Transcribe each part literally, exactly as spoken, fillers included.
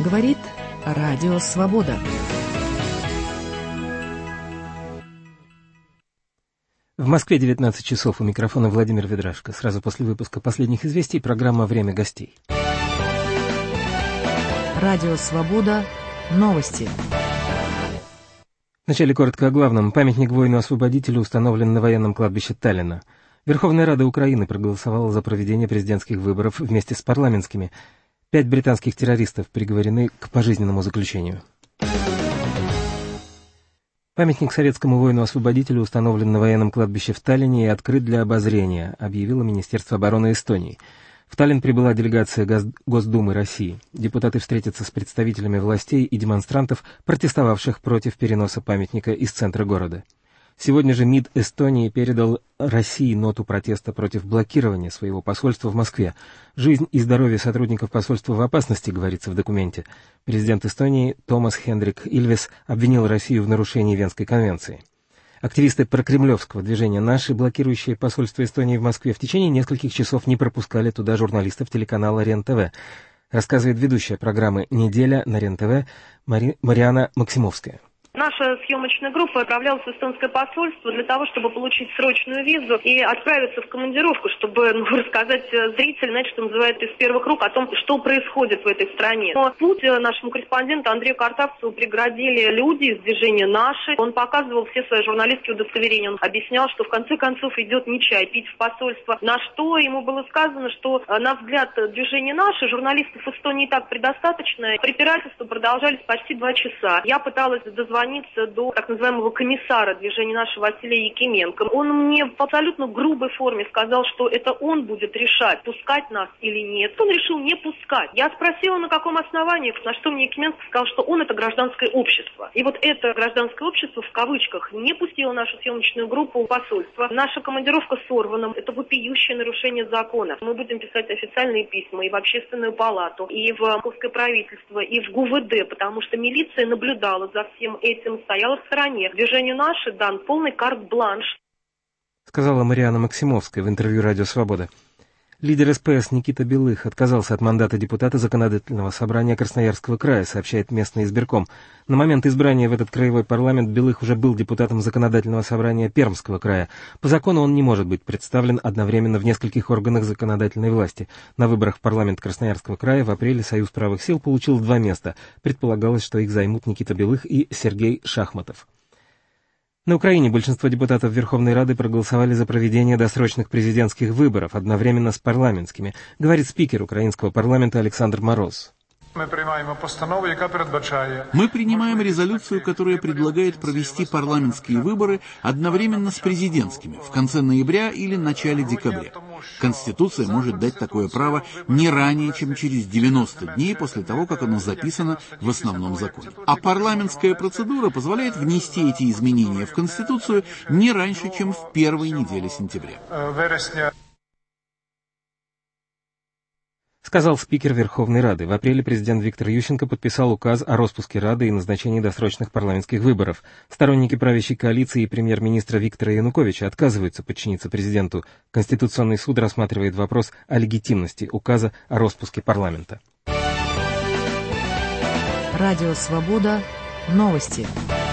Говорит Радио Свобода. В Москве девятнадцать часов, у микрофона Владимир Ведрашко. Сразу после выпуска последних известий программа «Время гостей». Радио Свобода. Новости. Вначале коротко о главном. Памятник воину-освободителю установлен на военном кладбище Таллина. Верховная Рада Украины проголосовала за проведение президентских выборов вместе с парламентскими. Пять британских террористов приговорены к пожизненному заключению. Памятник советскому воину-освободителю установлен на военном кладбище в Таллине и открыт для обозрения, объявило Министерство обороны Эстонии. В Таллин прибыла делегация Госдумы России. Депутаты встретятся с представителями властей и демонстрантов, протестовавших против переноса памятника из центра города. Сегодня же МИД Эстонии передал России ноту протеста против блокирования своего посольства в Москве. «Жизнь и здоровье сотрудников посольства в опасности», говорится в документе. Президент Эстонии Томас Хендрик Ильвес обвинил Россию в нарушении Венской конвенции. Активисты прокремлевского движения «Наши», блокирующие посольство Эстонии в Москве, в течение нескольких часов не пропускали туда журналистов телеканала РЕН-ТВ. Рассказывает ведущая программы «Неделя» на РЕН-ТВ Мари... Мариана Максимовская. Наша съемочная группа отправлялась в эстонское посольство для того, чтобы получить срочную визу и отправиться в командировку, чтобы ну, рассказать зрителям, знаете, что называется, из первых рук о том, что происходит в этой стране. Но путь нашему корреспонденту Андрею Картавцеву преградили люди из движения «Наши». Он показывал все свои журналистские удостоверения. Он объяснял, что в конце концов идет не чай пить в посольство. На что ему было сказано, что, на взгляд движения «Наши», журналистов в Эстонии и так предостаточно. Препирательства продолжались почти два часа. Я пыталась дозвониться до так называемого комиссара движения «Наши» Василия Якименко. Он мне в абсолютно грубой форме сказал, что это он будет решать, пускать нас или нет. Он решил не пускать. Я спросила, на каком основании, на что мне Якименко сказал, что он это гражданское общество. И вот это гражданское общество, в кавычках, не пустило нашу съемочную группу в посольство. Наша командировка сорвана. Это вопиющее нарушение закона. Мы будем писать официальные письма и в Общественную палату, и в московское правительство, и в ГУВД, потому что милиция наблюдала за всем этим. Этим стояла в стороне. Движению «Наши» дан полный карт-бланш. Сказала Мариана Максимовская в интервью «Радио Свобода». Лидер СПС Никита Белых отказался от мандата депутата Законодательного собрания Красноярского края, сообщает местный избирком. На момент избрания в этот краевой парламент Белых уже был депутатом Законодательного собрания Пермского края. По закону он не может быть представлен одновременно в нескольких органах законодательной власти. На выборах в парламент Красноярского края в апреле Союз правых сил получил два места. Предполагалось, что их займут Никита Белых и Сергей Шахматов. На Украине большинство депутатов Верховной Рады проголосовали за проведение досрочных президентских выборов одновременно с парламентскими, говорит спикер украинского парламента Александр Мороз. Мы принимаем резолюцию, которая предлагает провести парламентские выборы одновременно с президентскими в конце ноября или начале декабря. Конституция может дать такое право не ранее, чем через девяносто дней после того, как оно записано в основном законе. А парламентская процедура позволяет внести эти изменения в Конституцию не раньше, чем в первой неделе сентября. Сказал спикер Верховной Рады. В апреле президент Виктор Ющенко подписал указ о распуске Рады и назначении досрочных парламентских выборов. Сторонники правящей коалиции и премьер-министра Виктора Януковича отказываются подчиниться президенту. Конституционный суд рассматривает вопрос о легитимности указа о распуске парламента. Радио Свобода. Новости.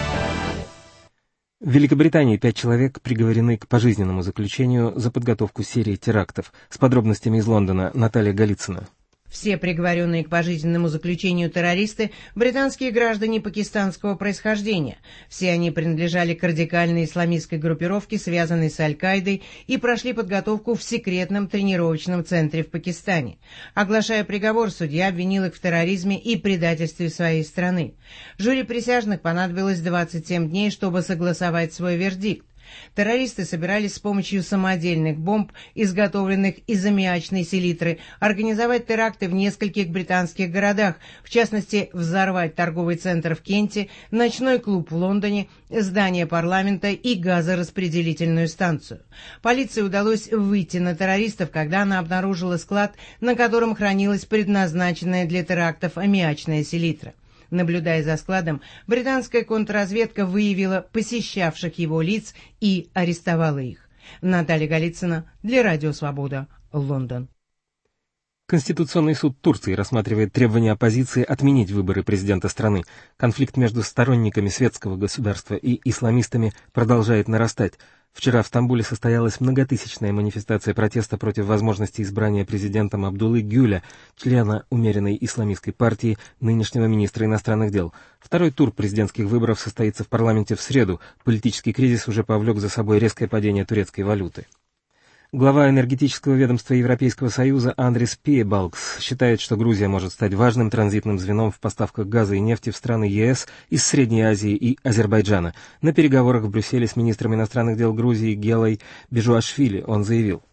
В Великобритании пять человек приговорены к пожизненному заключению за подготовку серии терактов. С подробностями из Лондона Наталья Голицына. Все приговоренные к пожизненному заключению террористы – британские граждане пакистанского происхождения. Все они принадлежали к радикальной исламистской группировке, связанной с Аль-Каидой, и прошли подготовку в секретном тренировочном центре в Пакистане. Оглашая приговор, судья обвинил их в терроризме и предательстве своей страны. Жюри присяжных понадобилось двадцать семь дней, чтобы согласовать свой вердикт. Террористы собирались с помощью самодельных бомб, изготовленных из аммиачной селитры, организовать теракты в нескольких британских городах, в частности, взорвать торговый центр в Кенте, ночной клуб в Лондоне, здание парламента и газораспределительную станцию. Полиции удалось выйти на террористов, когда она обнаружила склад, на котором хранилась предназначенная для терактов аммиачная селитра. Наблюдая за складом, британская контрразведка выявила посещавших его лиц и арестовала их. Наталья Голицына для Радио Свобода, Лондон. Конституционный суд Турции рассматривает требования оппозиции отменить выборы президента страны. Конфликт между сторонниками светского государства и исламистами продолжает нарастать. Вчера в Стамбуле состоялась многотысячная манифестация протеста против возможности избрания президентом Абдуллы Гюля, члена умеренной исламистской партии, нынешнего министра иностранных дел. Второй тур президентских выборов состоится в парламенте в среду. Политический кризис уже повлек за собой резкое падение турецкой валюты. Глава энергетического ведомства Европейского Союза Андрис Пиебалкс считает, что Грузия может стать важным транзитным звеном в поставках газа и нефти в страны ЕС из Средней Азии и Азербайджана. На переговорах в Брюсселе с министром иностранных дел Грузии Гелой Бежуашвили он заявил: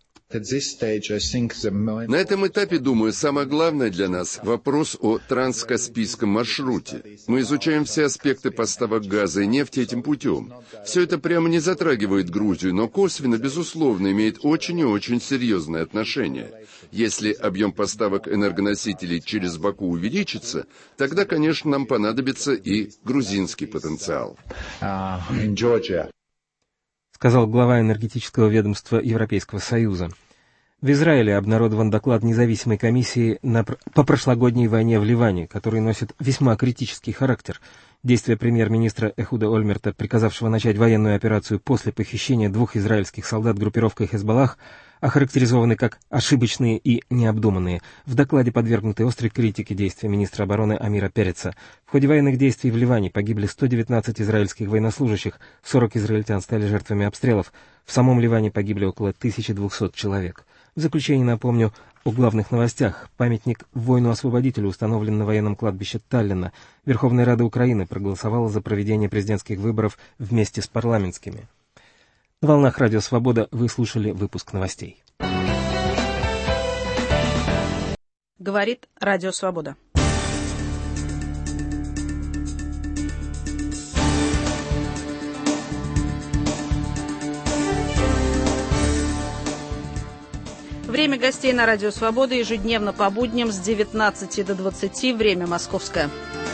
На этом этапе, думаю, самое главное для нас — вопрос о транскаспийском маршруте. Мы изучаем все аспекты поставок газа и нефти этим путем. Все это прямо не затрагивает Грузию, но косвенно, безусловно, имеет очень и очень серьезное отношение. Если объем поставок энергоносителей через Баку увеличится, тогда, конечно, нам понадобится и грузинский потенциал. Сказал глава энергетического ведомства Европейского Союза. В Израиле обнародован доклад независимой комиссии на, по прошлогодней войне в Ливане, который носит весьма критический характер. Действия премьер-министра Эхуда Ольмерта, приказавшего начать военную операцию после похищения двух израильских солдат группировкой Хезболлах, охарактеризованы как ошибочные и необдуманные. В докладе подвергнуты острой критике действия министра обороны Амира Переца. В ходе военных действий в Ливане погибли сто девятнадцать израильских военнослужащих, сорок израильтян стали жертвами обстрелов. В самом Ливане погибли около тысячи двухсот человек. В заключение напомню о главных новостях. Памятник воину-освободителю установлен на военном кладбище Таллина. Верховная Рада Украины проголосовала за проведение президентских выборов вместе с парламентскими. На волнах Радио Свобода вы слушали выпуск новостей. Говорит Радио Свобода. Время гостей на Радио Свобода ежедневно по будням с девятнадцати до двадцати, время московское.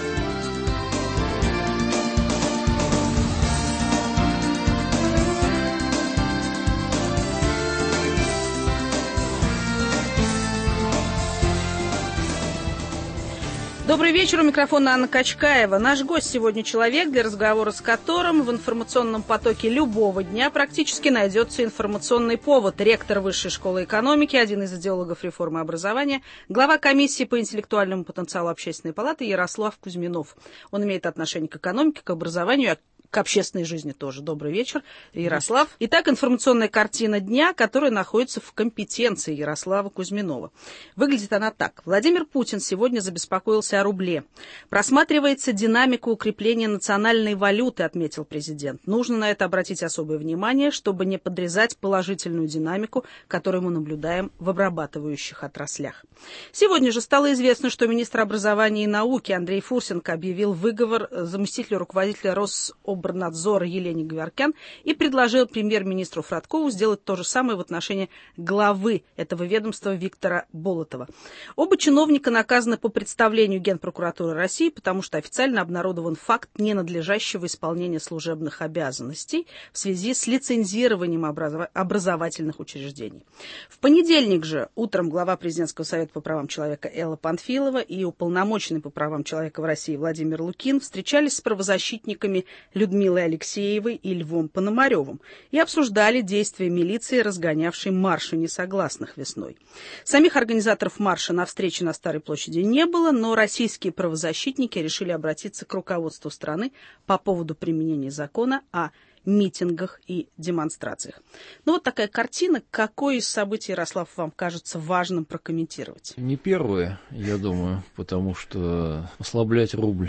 Добрый вечер, у микрофона Анна Качкаева. Наш гость сегодня человек, для разговора с которым в информационном потоке любого дня практически найдется информационный повод. Ректор Высшей школы экономики, один из идеологов реформы образования, глава комиссии по интеллектуальному потенциалу Общественной палаты Ярослав Кузьминов. Он имеет отношение к экономике, к образованию, к общественной жизни тоже. Добрый вечер, Ярослав. Итак, информационная картина дня, которая находится в компетенции Ярослава Кузьминова. Выглядит она так. Владимир Путин сегодня забеспокоился о рубле. Просматривается динамика укрепления национальной валюты, отметил президент. Нужно на это обратить особое внимание, чтобы не подрезать положительную динамику, которую мы наблюдаем в обрабатывающих отраслях. Сегодня же стало известно, что министр образования и науки Андрей Фурсенко объявил выговор заместителю руководителя Рособорнадзора Елене Геворкян и предложил премьер-министру Фроткову сделать то же самое в отношении главы этого ведомства Виктора Болотова. Оба чиновника наказаны по представлению Генпрокуратуры России, потому что официально обнародован факт ненадлежащего исполнения служебных обязанностей в связи с лицензированием образов... образовательных учреждений. В понедельник же утром глава Президентского совета по правам человека Элла Панфилова и уполномоченный по правам человека в России Владимир Лукин встречались с правозащитниками Людмилой Алексеевой и Львом Пономаревым и обсуждали действия милиции, разгонявшей марши несогласных весной. Самих организаторов марша на встрече на Старой площади не было, но российские правозащитники решили обратиться к руководству страны по поводу применения закона о митингах и демонстрациях. Ну вот такая картина. Какое из событий, Ярослав, вам кажется важным прокомментировать? Не первое, я думаю, потому что ослаблять рубль,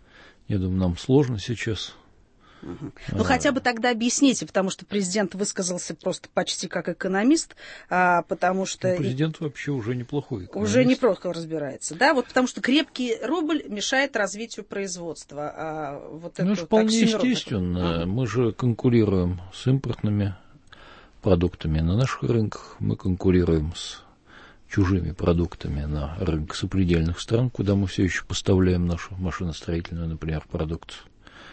я думаю, нам сложно сейчас. Угу. Ну, а... хотя бы тогда объясните, потому что президент высказался просто почти как экономист, а, потому что... Ну, президент вообще уже неплохой экономист. Уже неплохо разбирается, да? Вот потому что крепкий рубль мешает развитию производства. А вот ну, это вполне естественно. Угу. Мы же конкурируем с импортными продуктами на наших рынках, мы конкурируем с чужими продуктами на рынок сопредельных стран, куда мы все еще поставляем нашу машиностроительную, например, продукцию.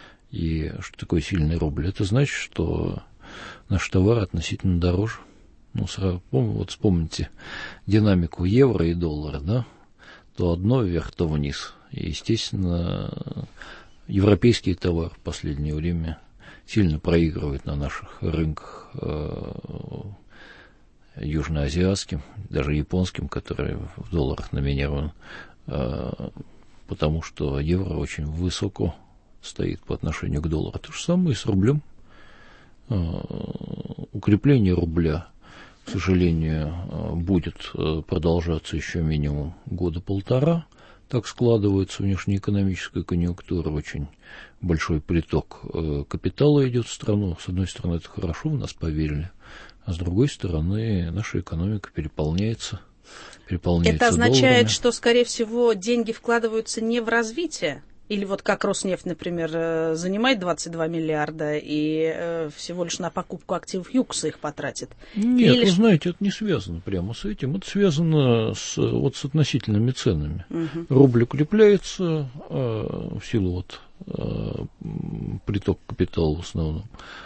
И что такое сильный рубль? Это значит, что наш товар относительно дороже. Ну, сразу, вот вспомните динамику евро и доллара, да? То одно вверх, то вниз. И, естественно, европейский товар в последнее время сильно проигрывает на наших рынках э, южноазиатским, даже японским, который в долларах номинирован, э, потому что евро очень высоко стоит по отношению к доллару. То же самое и с рублем. Э, укрепление рубля, к сожалению, э, будет продолжаться еще минимум года полтора. Так складывается внешнеэкономическая конъюнктура, очень большой приток э, капитала идет в страну. С одной стороны, это хорошо, в нас поверили, а с другой стороны, наша экономика переполняется, переполняется Это означает, долларами. что, скорее всего, деньги вкладываются не в развитие? Или вот как Роснефть, например, занимает двадцать два миллиарда и э, всего лишь на покупку активов ЮКСа их потратит? Нет, Или... вы знаете, это не связано прямо с этим. Это связано с, вот, с относительными ценами. Угу. Рубль укрепляется э, в силу вот, э, притока капитала в основном.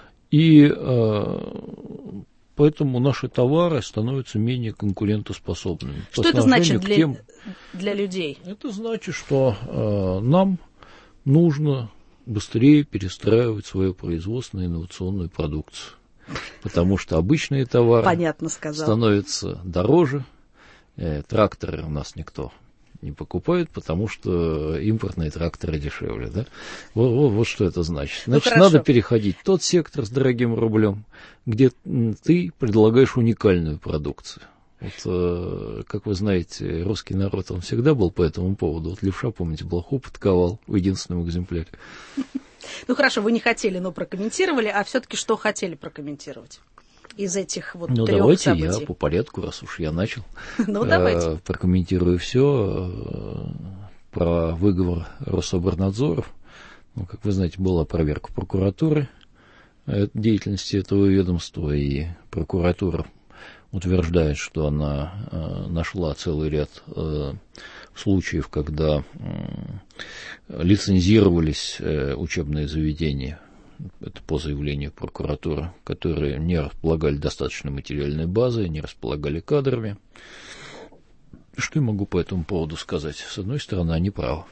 И э, поэтому наши товары становятся менее конкурентоспособными. Что это значит для, тем... для людей? Это значит, что э, нам нужно быстрее перестраивать свое производство на инновационную продукцию. Потому что обычные товары Понятно сказал. становятся дороже. Э, тракторы у нас никто не покупает, потому что импортные тракторы дешевле. Да? Вот, вот, вот что это значит. Значит, ну, надо переходить в тот сектор с дорогим рублем, где ты предлагаешь уникальную продукцию. Вот, как вы знаете, русский народ, он всегда был по этому поводу. Вот левша, помните, блоху подковал в единственном экземпляре. Ну хорошо, вы не хотели, но прокомментировали, а все-таки что хотели прокомментировать из этих вот ну, трех давайте событий? Я по порядку, раз уж я начал. Ну, давайте. Прокомментирую все про выговор Рособорнадзоров. Ну, как вы знаете, была проверка прокуратуры деятельности этого ведомства, и прокуратура утверждает, что она э, нашла целый ряд э, случаев, когда э, лицензировались э, учебные заведения, это по заявлению прокуратуры, которые не располагали достаточной материальной базой, не располагали кадрами. Что я могу по этому поводу сказать? С одной стороны, они правы.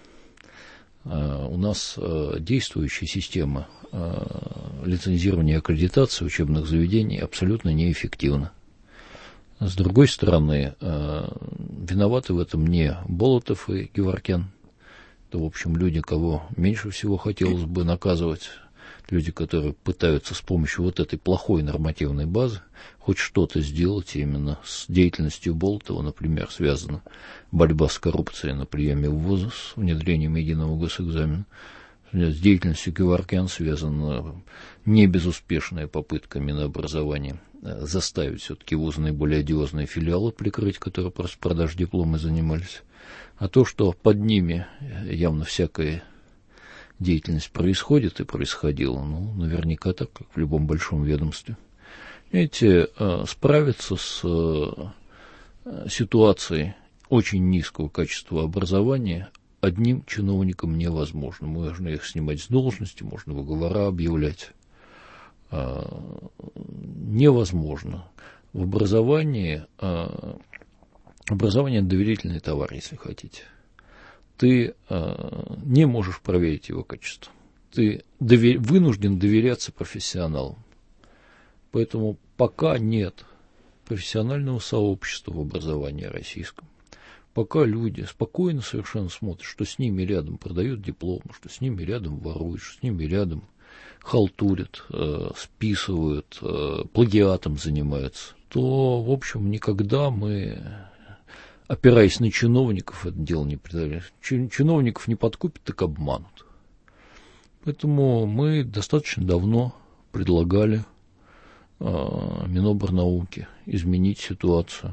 Э, у нас э, действующая система э, лицензирования и аккредитации учебных заведений абсолютно неэффективна. С другой стороны, виноваты в этом не Болотов и Геворкян. Это, в общем, люди, кого меньше всего хотелось бы наказывать. Люди, которые пытаются с помощью вот этой плохой нормативной базы хоть что-то сделать именно с деятельностью Болотова, например, связана борьба с коррупцией на приеме в вузы, с внедрением единого госэкзамена. С деятельностью Геворкян связана не безуспешная попытка Минобразования заставить все-таки вузы наиболее одиозные филиалы прикрыть, которые просто продажей диплома занимались. А то, что под ними явно всякая деятельность происходит и происходила, ну, наверняка так, как в любом большом ведомстве. Видите, справиться с ситуацией очень низкого качества образования одним чиновником невозможно. Можно их снимать с должности, можно выговора объявлять. Невозможно. В образовании, образование – доверительный товар, если хотите. Ты не можешь проверить его качество. Ты довер... вынужден доверяться профессионалам. Поэтому пока нет профессионального сообщества в образовании российском, пока люди спокойно совершенно смотрят, что с ними рядом продают дипломы, что с ними рядом воруют, что с ними рядом халтурят, э, списывают, э, плагиатом занимаются, то, в общем, никогда мы, опираясь на чиновников, это дело не предоставим. Чиновников не подкупят, так обманут. Поэтому мы достаточно давно предлагали э, Минобрнауке изменить ситуацию.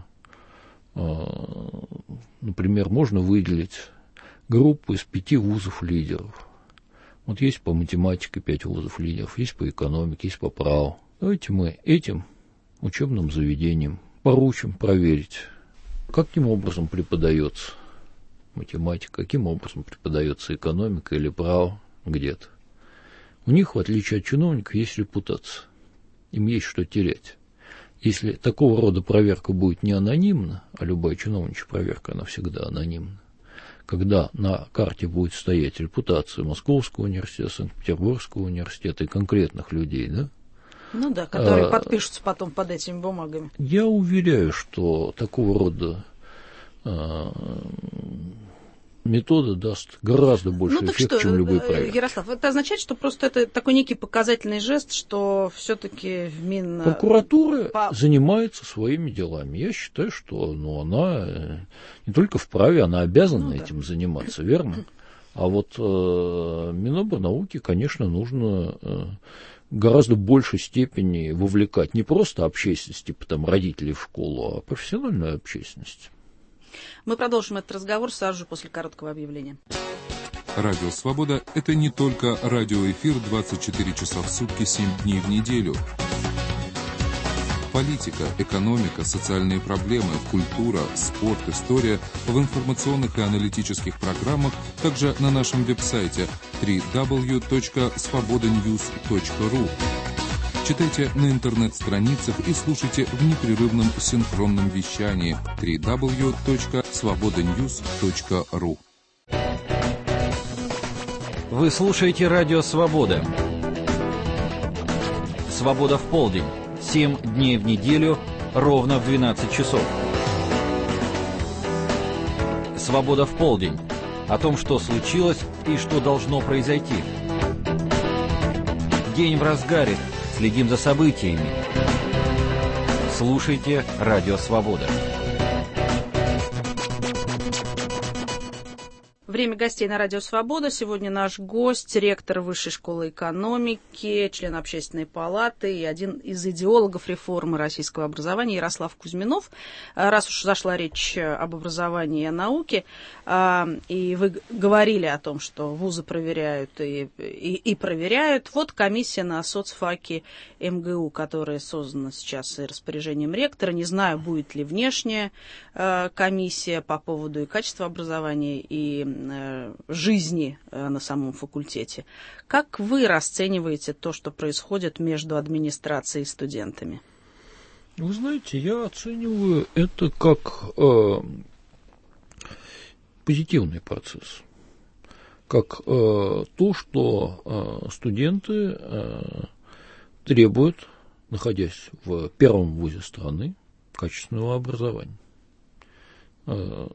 Например, можно выделить группу из пяти вузов-лидеров. Вот есть по математике пять вузов-лидеров, есть по экономике, есть по праву. Давайте мы этим учебным заведениям поручим проверить, каким образом преподается математика, каким образом преподается экономика или право где-то. У них, в отличие от чиновников, есть репутация. Им есть что терять. Если такого рода проверка будет не анонимна, а любая чиновничья проверка, она всегда анонимна, когда на карте будет стоять репутация Московского университета, Санкт-Петербургского университета и конкретных людей, да? Ну да, которые а, подпишутся потом под этими бумагами. Я уверяю, что такого рода а, метода даст гораздо больше ну, эффект, что, чем любые проверки. Ярослав, это означает, что просто это такой некий показательный жест, что все-таки в Мин... Прокуратура По... занимается своими делами. Я считаю, что ну, она не только вправе, она обязана ну, этим да. заниматься, верно? А вот э, Минобрнауки, конечно, нужно э, в гораздо большей степени вовлекать не просто общественность, типа там родителей в школу, а профессиональную общественность. Мы продолжим этот разговор сразу же после короткого объявления. Радио «Свобода» — это не только радиоэфир двадцать четыре часа в сутки, семь дней в неделю. Политика, экономика, социальные проблемы, культура, спорт, история в информационных и аналитических программах, также на нашем веб-сайте дабл ю дабл ю дабл ю точка свобода ньюс точка ру. Читайте на интернет-страницах и слушайте в непрерывном синхронном вещании дабл ю дабл ю дабл ю точка свобода ньюс точка ру. Вы слушаете радио «Свобода». «Свобода в полдень». Семь дней в неделю, ровно в двенадцать часов. «Свобода в полдень». О том, что случилось и что должно произойти. День в разгаре. Следим за событиями. Слушайте радио «Свобода». Время гостей на радио «Свобода». Сегодня наш гость, ректор Высшей школы экономики, член Общественной палаты и один из идеологов реформы российского образования Ярослав Кузьминов. Раз уж зашла речь об образовании и о науке, и вы говорили о том, что вузы проверяют и, и, и проверяют, вот комиссия на соцфаке эм гэ у, которая создана сейчас распоряжением ректора. Не знаю, будет ли внешняя комиссия по поводу и качества образования, и жизни на самом факультете. Как вы расцениваете то, что происходит между администрацией и студентами? Вы знаете, я оцениваю это как э, позитивный процесс. Как э, то, что э, студенты э, требуют, находясь в первом вузе страны, качественного образования. Э,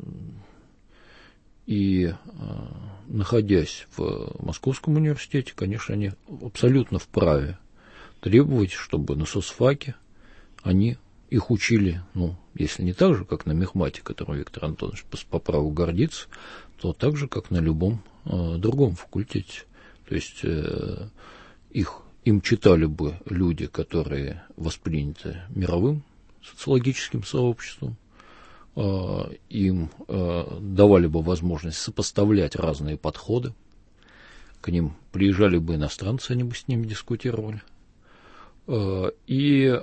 И, э, находясь в Московском университете, конечно, они абсолютно вправе требовать, чтобы на соцфаке они их учили, ну, если не так же, как на мехмате, которым Виктор Антонович по, по праву гордится, то так же, как на любом э, другом факультете. То есть э, их, им читали бы люди, которые восприняты мировым социологическим сообществом, им давали бы возможность сопоставлять разные подходы, к ним приезжали бы иностранцы, они бы с ними дискутировали. И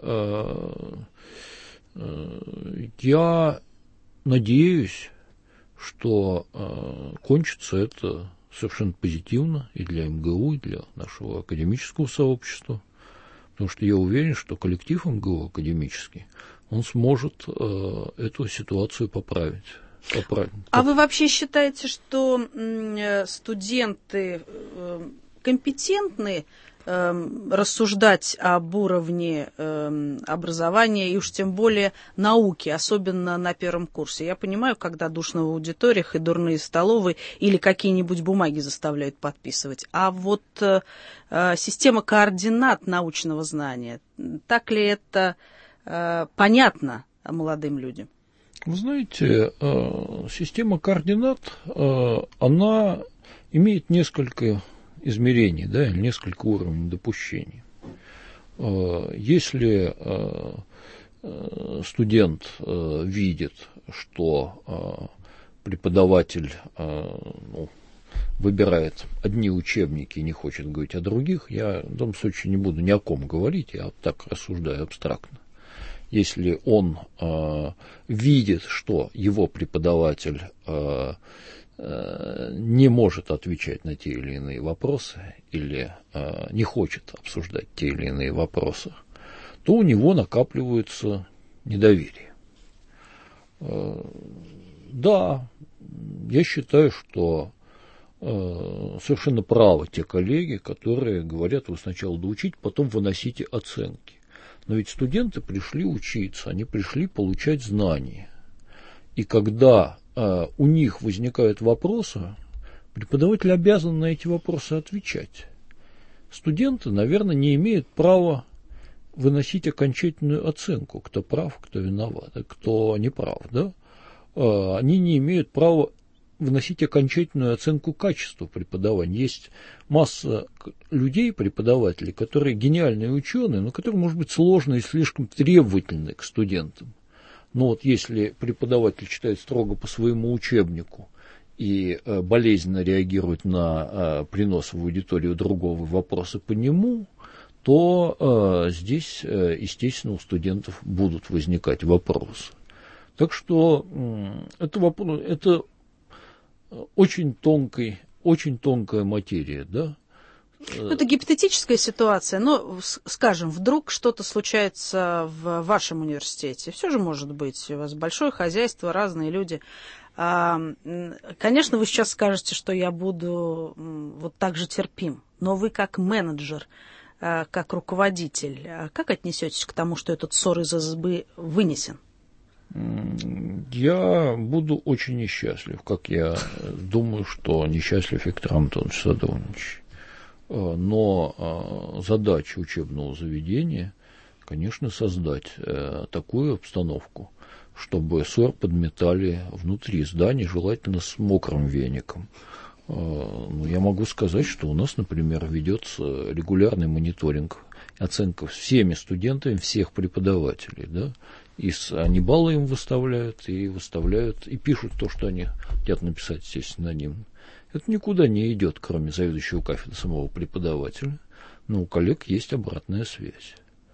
я надеюсь, что кончится это совершенно позитивно и для эм гэ у, и для нашего академического сообщества, потому что я уверен, что коллектив эм гэ у академический, он сможет э, эту ситуацию поправить. поправить. А вы вообще считаете, что э, студенты э, компетентны э, рассуждать об уровне э, образования и уж тем более науки, особенно на первом курсе? Я понимаю, когда душно в аудиториях и дурные столовые или какие-нибудь бумаги заставляют подписывать. А вот э, э, система координат научного знания, так ли это понятно молодым людям? Вы знаете, система координат, она имеет несколько измерений, да, несколько уровней допущений. Если студент видит, что преподаватель, ну, выбирает одни учебники и не хочет говорить о других, я в данном случае не буду ни о ком говорить, я так рассуждаю абстрактно. Если он э, видит, что его преподаватель э, э, не может отвечать на те или иные вопросы или э, не хочет обсуждать те или иные вопросы, то у него накапливается недоверие. Да, я считаю, что совершенно правы те коллеги, которые говорят, вы сначала доучите, потом выносите оценки. Но ведь студенты пришли учиться, они пришли получать знания. И когда э, у них возникают вопросы, преподаватель обязан на эти вопросы отвечать. Студенты, наверное, не имеют права выносить окончательную оценку, кто прав, кто виноват, кто не прав. Да? Э, они не имеют права выносить окончательную оценку качества преподавания. Есть масса людей, преподавателей, которые гениальные ученые, но которые, может быть, сложные и слишком требовательны к студентам. Но вот если преподаватель читает строго по своему учебнику и э, болезненно реагирует на э, принос в аудиторию другого вопроса по нему, то э, здесь, э, естественно, у студентов будут возникать вопросы. Так что э, это вопрос, это очень тонкий, очень тонкая материя, да? Ну, это гипотетическая ситуация, но, скажем, вдруг что-то случается в вашем университете. Все же может быть. У вас большое хозяйство, разные люди. Конечно, вы сейчас скажете, что я буду вот так же терпим. Но вы как менеджер, как руководитель, как отнесетесь к тому, что этот ссор из избы вынесен? Я буду очень несчастлив, как я думаю, что несчастлив Виктор Антонович Садовнич. Но задача учебного заведения, конечно, создать такую обстановку, чтобы ссор подметали внутри здания, желательно с мокрым веником. Я могу сказать, что у нас, например, ведется регулярный мониторинг, оценка всеми студентами, всех преподавателей, да, и они баллы им выставляют, и выставляют, и пишут то, что они хотят написать, естественно, анонимно. Это никуда не идет, кроме заведующего кафедры самого преподавателя, но у коллег есть обратная связь.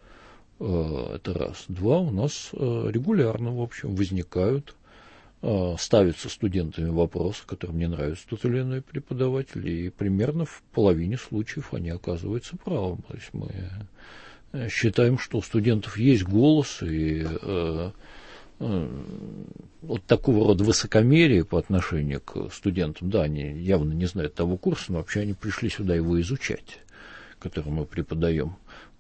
Это раз. Два, у нас регулярно, в общем, возникают, ставятся студентами вопросы, которым не нравится тот или иной преподаватель, и примерно в половине случаев они оказываются правы. То есть мы считаем, что у студентов есть голос, и э, э, вот такого рода высокомерие по отношению к студентам, да, они явно не знают того курса, но вообще они пришли сюда его изучать, который мы преподаем.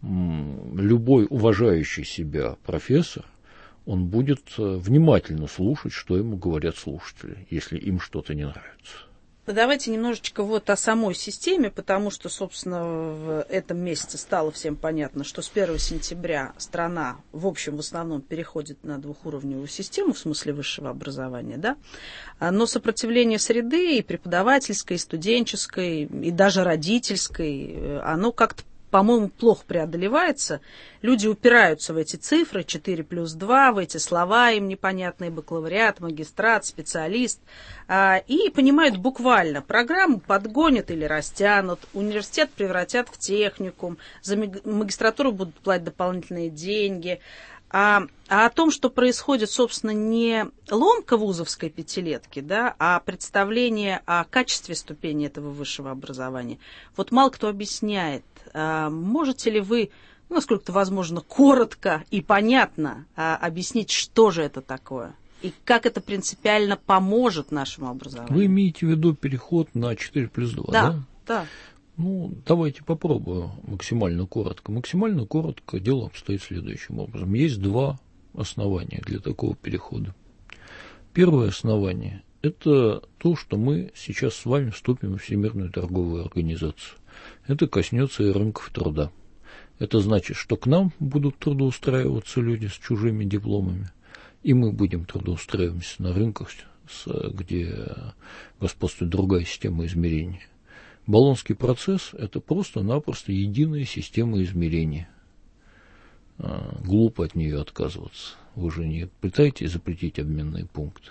Любой уважающий себя профессор, он будет внимательно слушать, что ему говорят слушатели, если им что-то не нравится. Давайте немножечко вот о самой системе, потому что, собственно, в этом месяце стало всем понятно, что с первого сентября страна, в общем, в основном переходит на двухуровневую систему в смысле высшего образования, да? Но сопротивление среды и преподавательской, и студенческой, и даже родительской, оно как-то, по-моему, плохо преодолевается. Люди упираются в эти цифры, четыре плюс два, в эти слова им непонятные, бакалавриат, магистрат, специалист, и понимают буквально, программу подгонят или растянут, университет превратят в техникум, за магистратуру будут платить дополнительные деньги. А, а о том, что происходит, собственно, не ломка вузовской пятилетки, да, а представление о качестве ступени этого высшего образования, вот мало кто объясняет. А можете ли вы, ну, насколько это возможно, коротко и понятно а, объяснить, что же это такое? И как это принципиально поможет нашему образованию? Вы имеете в виду переход на четыре плюс два, да? Да, да. Ну, давайте попробую максимально коротко. Максимально коротко дело обстоит следующим образом. Есть два основания для такого перехода. Первое основание – это то, что мы сейчас с вами вступим в Всемирную торговую организацию. Это коснется и рынков труда. Это значит, что к нам будут трудоустраиваться люди с чужими дипломами, и мы будем трудоустраиваться на рынках, где господствует другая система измерения. Болонский процесс – это просто-напросто единая система измерения. Глупо от нее отказываться. Вы же не пытаетесь запретить обменные пункты.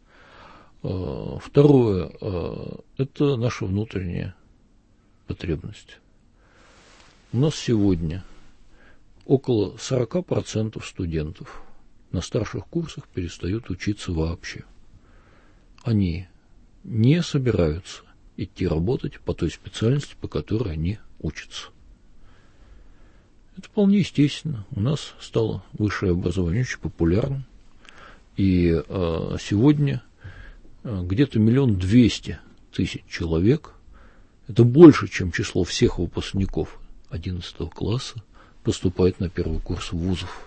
Второе – это наша внутренняя потребность. У нас сегодня около сорок процентов студентов на старших курсах перестают учиться вообще. Они не собираются идти работать по той специальности, по которой они учатся. Это вполне естественно. У нас стало высшее образование очень популярным. И э, сегодня э, где-то миллион двести тысяч человек, это больше, чем число всех выпускников одиннадцатого класса, поступает на первый курс вузов.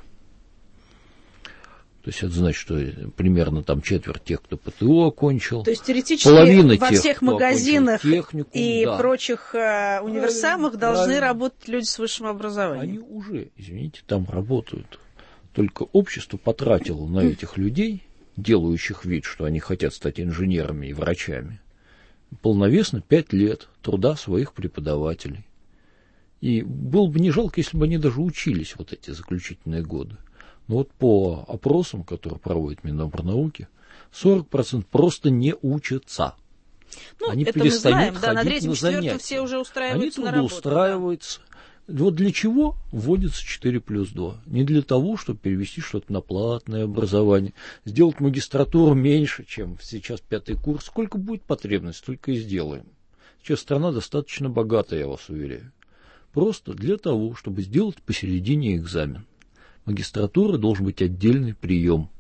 То есть это значит, что примерно там четверть тех, кто ПТУ окончил. То есть теоретически половина во тех, всех магазинах техникум, и да. прочих э, универсамах Правильно. должны работать люди с высшим образованием. Они уже, извините, там работают. Только общество потратило на этих людей, делающих вид, что они хотят стать инженерами и врачами, полновесно пять лет труда своих преподавателей. И было бы не жалко, если бы они даже учились вот эти заключительные годы. Но вот по опросам, которые проводит Минобрнауки, сорок процентов просто не учатся. Ну, они это мы знаем, ходить да, на на третьем, четвертом занятия. все уже устраиваются Они на работу. трудоустраиваются. Да. Вот для чего вводится четыре плюс два? Не для того, чтобы перевести что-то на платное образование, сделать магистратуру меньше, чем сейчас пятый курс. Сколько будет потребность, столько и сделаем. Сейчас страна достаточно богатая, я вас уверяю. Просто для того, чтобы сделать посередине экзамен. Магистратура должен быть отдельный прием.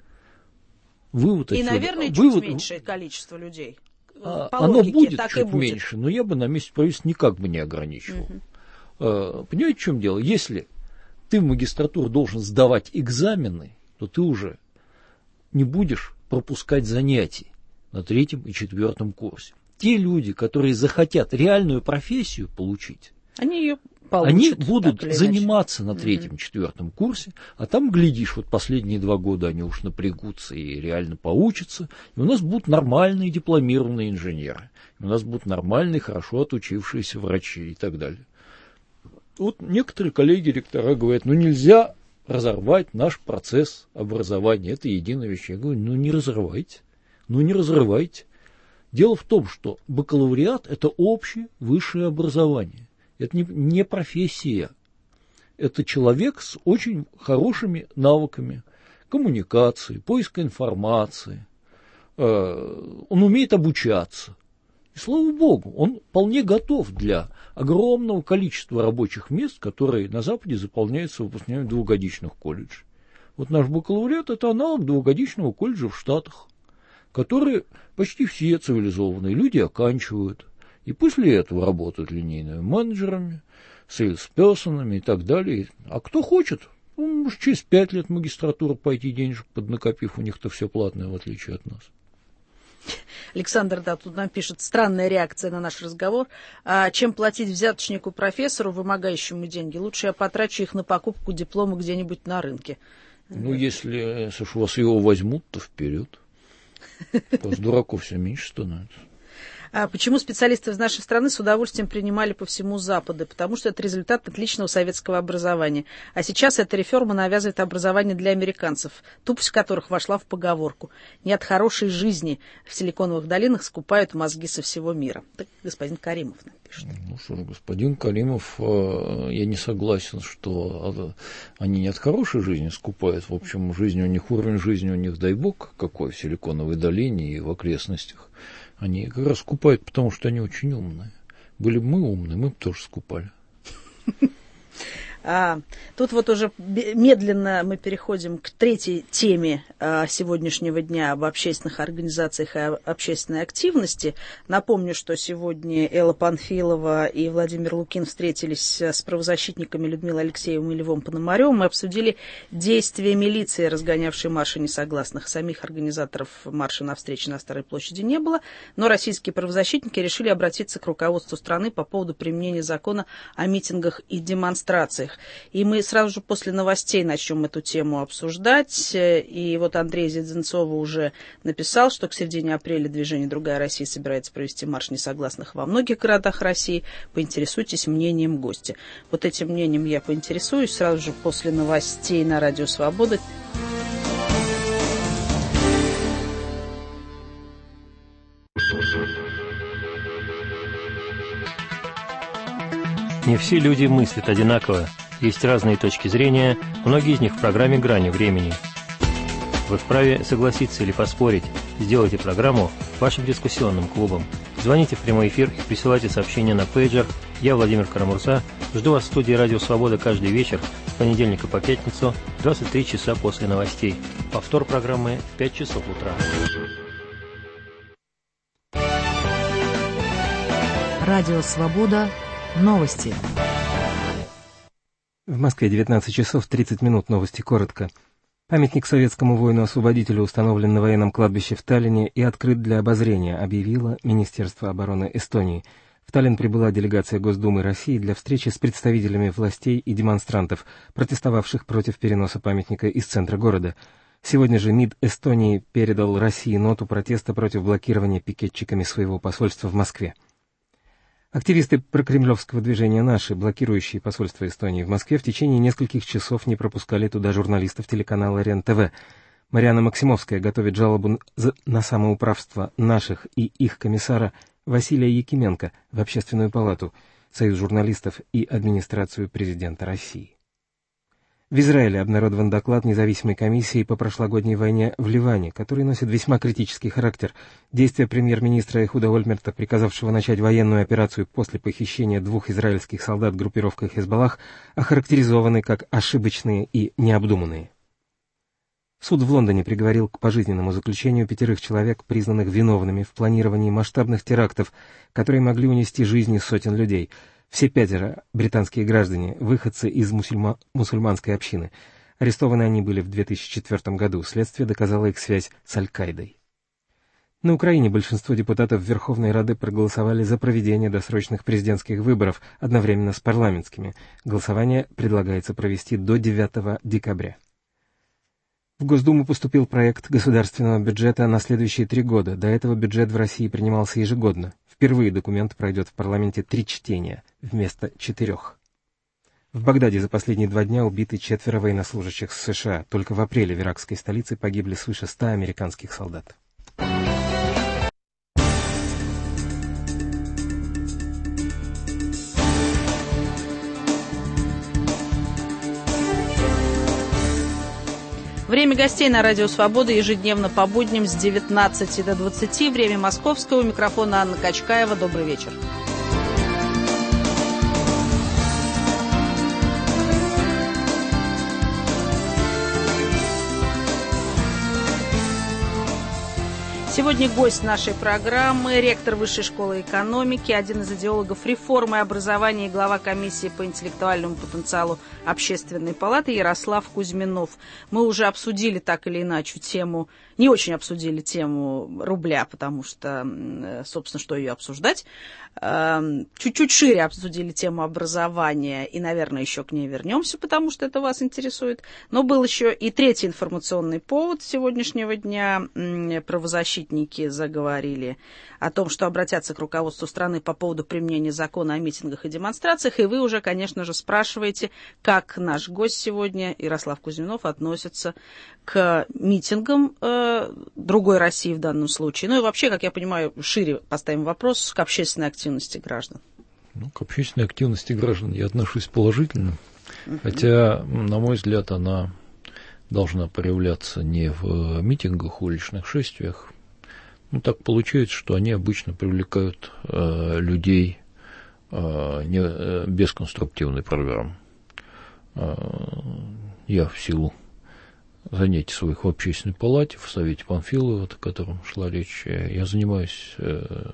Вывод и, отсюда, наверное, чуть вывод, меньшее количество людей. А, По оно логике, будет так чуть и будет. меньше, но я бы на месте правительства никак бы не ограничивал. Угу. А, понимаете, в чем дело? Если ты в магистратуру должен сдавать экзамены, то ты уже не будешь пропускать занятий на третьем и четвертом курсе. Те люди, которые захотят реальную профессию получить, они ее получат, они будут иначе. заниматься на третьем, четвертом курсе, а там, глядишь, вот последние два года они уж напрягутся и реально поучатся, и у нас будут нормальные дипломированные инженеры, и у нас будут нормальные, хорошо отучившиеся врачи и так далее. Вот некоторые коллеги-ректора говорят, ну нельзя разорвать наш процесс образования, это единая вещь. Я говорю, ну не разрывайте, ну не разрывайте. Дело в том, что бакалавриат – это общее высшее образование. Это не, не профессия. Это человек с очень хорошими навыками коммуникации, поиска информации. Э, он умеет обучаться. И слава богу, он вполне готов для огромного количества рабочих мест, которые на Западе заполняются выпускниками двухгодичных колледжей. Вот наш бакалавриат – это аналог двухгодичного колледжа в Штатах, которые почти все цивилизованные люди оканчивают. И после этого работают линейными менеджерами, сейлс-персонами и так далее. А кто хочет, ну, может через пять лет магистратуру пойти денежек поднакопив, у них-то все платное, в отличие от нас. Александр, да, тут нам пишет, странная реакция на наш разговор. А, чем платить взяточнику-профессору, вымогающему деньги? Лучше я потрачу их на покупку диплома где-нибудь на рынке. Ну, если, если у вас его возьмут, то вперед. Просто дураков все меньше становится. А почему специалисты из нашей страны с удовольствием принимали по всему Западу? Потому что это результат отличного советского образования. А сейчас эта реформа навязывает образование для американцев, тупость которых вошла в поговорку. Не от хорошей жизни в силиконовых долинах скупают мозги со всего мира. Так господин Каримов напишет. Ну что ж, господин Каримов, я не согласен, что они не от хорошей жизни скупают. В общем, жизнь у них, уровень жизни у них, дай бог, какой в Силиконовой долине и в окрестностях. Они как раз скупают, потому что они очень умные. Были бы мы умные, мы бы тоже скупали. А, тут вот уже медленно мы переходим к третьей теме а, сегодняшнего дня об общественных организациях и общественной активности. Напомню, что сегодня Элла Панфилова и Владимир Лукин встретились с правозащитниками Людмилой Алексеевым и Львом Пономаревым и обсудили действия милиции, разгонявшей марши несогласных. Самих организаторов марша на встрече на Старой площади не было, но российские правозащитники решили обратиться к руководству страны по поводу применения закона о митингах и демонстрациях. И мы сразу же после новостей начнем эту тему обсуждать. И вот Андрей Зидзенцова уже написал, что к середине апреля движение «Другая Россия» собирается провести марш несогласных во многих городах России. Поинтересуйтесь мнением гостя. Вот этим мнением я поинтересуюсь сразу же после новостей на Радио Свобода. Не все люди мыслят одинаково. Есть разные точки зрения, многие из них в программе «Грани времени». Вы вправе согласиться или поспорить. Сделайте программу вашим дискуссионным клубом. Звоните в прямой эфир и присылайте сообщения на пейджер. Я Владимир Карамурза. Жду вас в студии «Радио Свобода» каждый вечер с понедельника по пятницу, двадцать три часа после новостей. Повтор программы в пять часов утра. Радио Свобода. Новости. В Москве девятнадцать часов тридцать минут. Новости коротко. Памятник советскому воину-освободителю установлен на военном кладбище в Таллине и открыт для обозрения, объявило Министерство обороны Эстонии. В Таллин прибыла делегация Госдумы России для встречи с представителями властей и демонстрантов, протестовавших против переноса памятника из центра города. Сегодня же МИД Эстонии передал России ноту протеста против блокирования пикетчиками своего посольства в Москве. Активисты прокремлевского движения «Наши», блокирующие посольство Эстонии в Москве, в течение нескольких часов не пропускали туда журналистов телеканала РЕН-ТВ. Марианна Максимовская готовит жалобу на самоуправство наших и их комиссара Василия Якименко в Общественную палату, Союз журналистов и администрацию президента России. В Израиле обнародован доклад независимой комиссии по прошлогодней войне в Ливане, который носит весьма критический характер. Действия премьер-министра Эхуда Ольмерта, приказавшего начать военную операцию после похищения двух израильских солдат группировкой Хезболлах, охарактеризованы как ошибочные и необдуманные. Суд в Лондоне приговорил к пожизненному заключению пятерых человек, признанных виновными в планировании масштабных терактов, которые могли унести жизни сотен людей. Все пятеро британские граждане, выходцы из мусульма... мусульманской общины. Арестованы они были в две тысячи четвёртом году. Следствие доказало их связь с Аль-Каидой. На Украине большинство депутатов Верховной Рады проголосовали за проведение досрочных президентских выборов одновременно с парламентскими. Голосование предлагается провести до девятого декабря. В Госдуму поступил проект государственного бюджета на следующие три года. До этого бюджет в России принимался ежегодно. Впервые документ пройдет в парламенте три чтения вместо четырех. В Багдаде за последние два дня убиты четверо военнослужащих США. Только в апреле в иракской столице погибли свыше ста американских солдат. Время гостей на Радио Свобода ежедневно по будням с девятнадцати до двадцати. Время московского. У микрофона Анна Качкаева. Добрый вечер. Сегодня гость нашей программы, ректор Высшей школы экономики, один из идеологов реформы образования и глава комиссии по интеллектуальному потенциалу Общественной палаты Ярослав Кузьминов. Мы уже обсудили так или иначе тему, не очень обсудили тему рубля, потому что, собственно, что ее обсуждать. Чуть-чуть шире обсудили тему образования и, наверное, еще к ней вернемся, потому что это вас интересует. Но был еще и третий информационный повод сегодняшнего дня. Правозащитники заговорили о том, что обратятся к руководству страны по поводу применения закона о митингах и демонстрациях. И вы уже, конечно же, спрашиваете, как наш гость сегодня, Ярослав Кузьминов, относится к митингам э, другой России в данном случае. Ну и вообще, как я понимаю, шире поставим вопрос к общественной активности граждан. Ну, к общественной активности граждан я отношусь положительно, uh-huh. хотя, на мой взгляд, она должна проявляться не в митингах, уличных шествиях. Ну, так получается, что они обычно привлекают э, людей э, не, э, без конструктивной программы. Э, я в силу занятий своих в общественной палате, в Совете Панфилова, о котором шла речь, я занимаюсь э,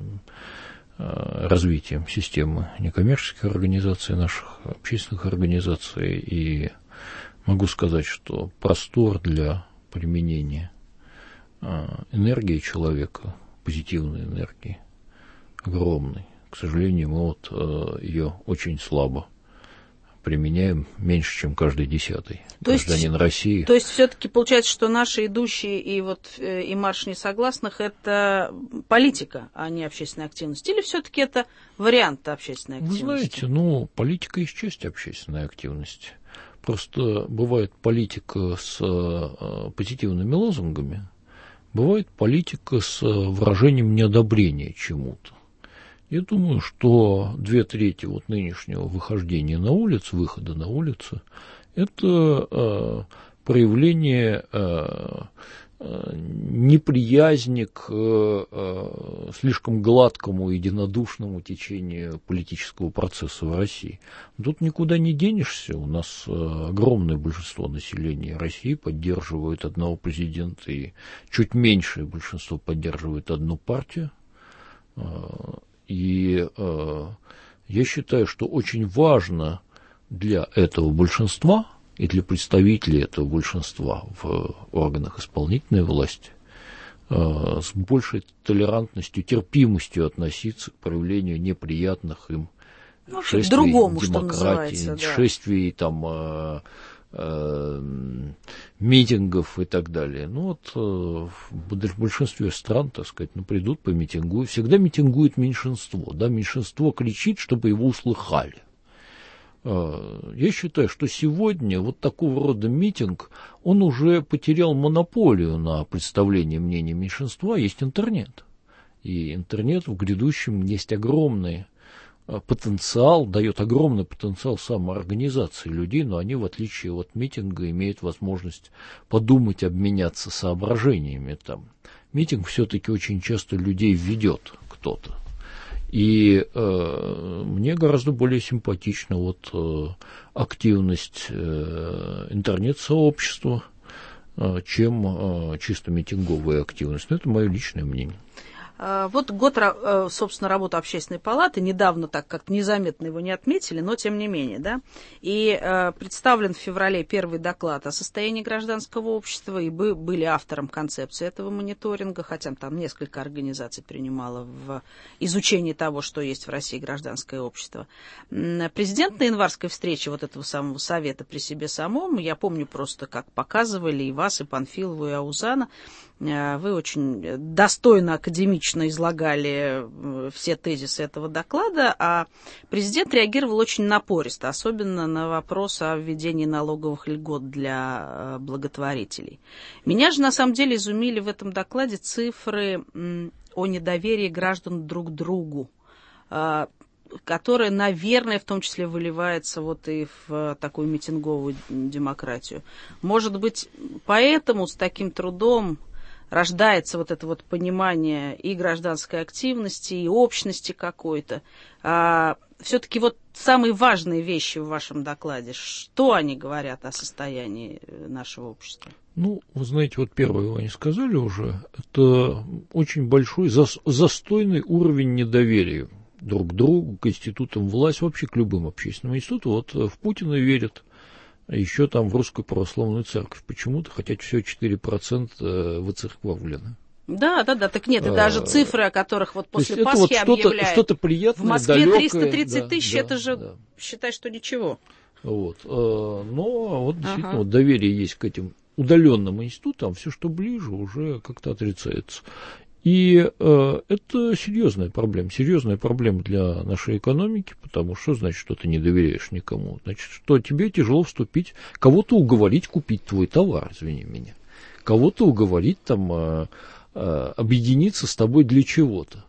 э, развитием системы некоммерческих организаций, наших общественных организаций, и могу сказать, что простор для применения э, энергии человека, позитивной энергии, огромный. К сожалению, мы вот э, ее очень слабо применяем, меньше, чем каждый десятый то гражданин есть, России. То есть все-таки получается, что наши идущие и вот и марш несогласных — это политика, а не общественная активность? Или все-таки это вариант общественной активности? Вы знаете, ну, политика есть часть общественной активности. Просто бывает политика с э, позитивными лозунгами, бывает политика с выражением неодобрения чему-то. Я думаю, что две трети вот нынешнего выхождения на улицу, выхода на улицу, это э, проявление э, неприязни к э, слишком гладкому и единодушному течению политического процесса в России. Тут никуда не денешься. У нас э, огромное большинство населения России поддерживает одного президента, и чуть меньшее большинство поддерживает одну партию. Э, и э, я считаю, что очень важно для этого большинства и для представителей этого большинства в органах исполнительной власти э, с большей толерантностью, терпимостью относиться к проявлению неприятных им ну, шествий другому, демократии, шествий, да. там, э, э, митингов и так далее. Ну вот э, в большинстве стран, так сказать, ну, придут, помитингуют. Всегда митингует меньшинство. Да? Меньшинство кричит, чтобы его услыхали. Я считаю, что сегодня вот такого рода митинг, он уже потерял монополию на представление мнения меньшинства, есть интернет. И интернет в грядущем есть огромный потенциал, дает огромный потенциал самоорганизации людей, но они, в отличие от митинга, имеют возможность подумать, обменяться соображениями. Там. Митинг все-таки очень часто людей ведет кто-то. И э, мне гораздо более симпатична вот, э, активность э, интернет-сообщества, э, чем э, чисто митинговая активность. Но это мое личное мнение. Вот год, собственно, работы Общественной палаты, недавно так как-то незаметно его не отметили, но тем не менее, да, и э, представлен в феврале первый доклад о состоянии гражданского общества, и вы были автором концепции этого мониторинга, хотя там несколько организаций принимало в изучении того, что есть в России гражданское общество. Президент на январской встрече вот этого самого совета при себе самом, я помню просто, как показывали и вас, и Панфилову, и Аузана, вы очень достойно, академично излагали все тезисы этого доклада, а президент реагировал очень напористо, особенно на вопрос о введении налоговых льгот для благотворителей. Меня же, на самом деле, изумили в этом докладе цифры о недоверии граждан друг к другу, которая, наверное, в том числе выливается вот и в такую митинговую демократию. Может быть, поэтому с таким трудом рождается вот это вот понимание и гражданской активности, и общности какой-то. А, все-таки вот самые важные вещи в вашем докладе, что они говорят о состоянии нашего общества? Ну, вы знаете, вот первое вы не сказали уже, это очень большой застойный уровень недоверия друг к другу, к институтам власти, вообще к любым общественным институтам. Вот в Путина верят, еще там в Русскую Православную Церковь почему-то, хотя всего четыре процента выцерквовлены. Да, да, да, так нет, это даже цифры, о которых вот после это Пасхи вот что-то, объявляют. Что-то приятное, в Москве далекое, триста тридцать да, тысяч, да, это же, да. считай, что ничего. Вот. Но вот действительно Ага. вот доверие есть к этим удаленным институтам, все, что ближе, уже как-то отрицается. И э, это серьезная проблема, серьезная проблема для нашей экономики, потому что значит, что ты не доверяешь никому, значит, что тебе тяжело вступить, кого-то уговорить купить твой товар, извини меня, кого-то уговорить там э, э, объединиться с тобой для чего-то.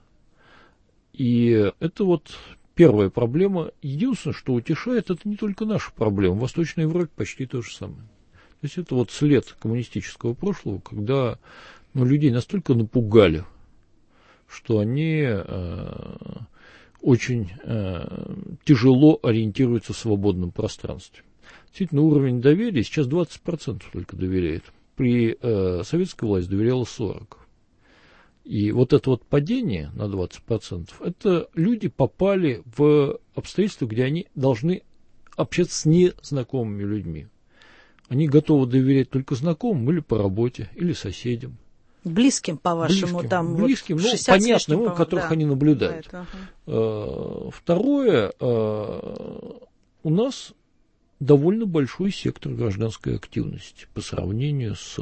И это вот первая проблема. Единственное, что утешает, это не только наша проблема, в Восточной Европе почти то же самое. То есть это вот след коммунистического прошлого, когда ну, людей настолько напугали, что они э, очень э, тяжело ориентируются в свободном пространстве. Действительно, уровень доверия сейчас двадцать процентов только доверяет. При э, советской власти доверяло сорок процентов. И вот это вот падение на двадцать процентов, это люди попали в обстоятельства, где они должны общаться с незнакомыми людьми. Они готовы доверять только знакомым или по работе, или соседям. Близким, по-вашему, близким, там близким, вот ну, понятно, у которых да, они наблюдают. Да, ага. Второе, у нас довольно большой сектор гражданской активности по сравнению с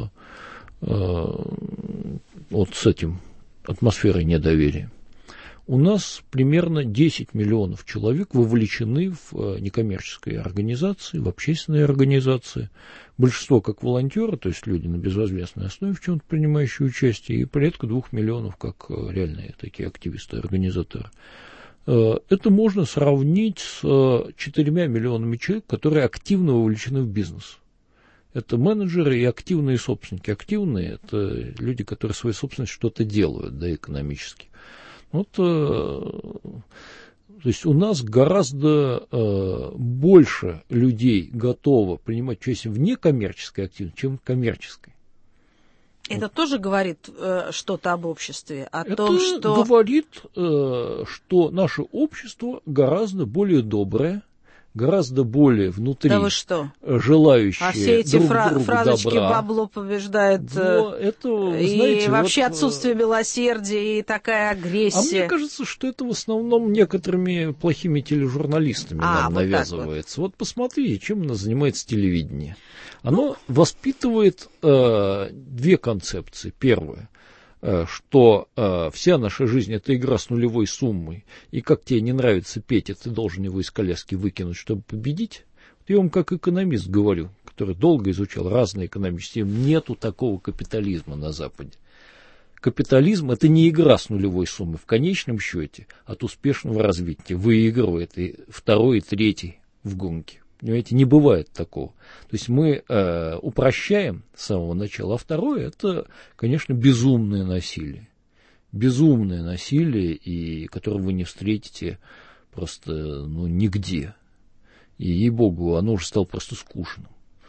вот с этим атмосферой недоверия. У нас примерно десять миллионов человек вовлечены в некоммерческие организации, в общественные организации. Большинство как волонтеры, то есть люди на безвозмездной основе в чем-то принимающие участие, и порядка двух миллионов как реальные такие активисты-организаторы. Это можно сравнить с четырьмя миллионами человек, которые активно вовлечены в бизнес. Это менеджеры и активные собственники. Активные – это люди, которые своей собственностью что-то делают, да, экономически. Вот, э, то есть у нас гораздо э, больше людей готово принимать участие в некоммерческой активности, чем в коммерческой. Это вот. Тоже говорит э, что-то об обществе? О Это том, что... говорит, э, что наше общество гораздо более доброе, гораздо более внутри да вы что? Желающие а все эти друг фра- другу фразочки добра. Бабло побеждает, Но это, и знаете, вообще вот, отсутствие милосердия и такая агрессия. А мне кажется, что это в основном некоторыми плохими тележурналистами а, нам вот навязывается. Вот. вот посмотрите, чем у нас занимается телевидение. Оно ну, воспитывает э, две концепции. Первое, что э, вся наша жизнь – это игра с нулевой суммой, и как тебе не нравится Петя, ты должен его из коляски выкинуть, чтобы победить. Вот я вам как экономист говорю, который долго изучал разные экономические системы, нету такого капитализма на Западе. Капитализм – это не игра с нулевой суммой, в конечном счете от успешного развития выигрывает и второй, и третий в гонке. Понимаете, не бывает такого. То есть мы э, упрощаем с самого начала. А второе, это, конечно, безумное насилие. Безумное насилие, и которое вы не встретите просто ну, нигде. И, ей-богу, оно уже стало просто скучным.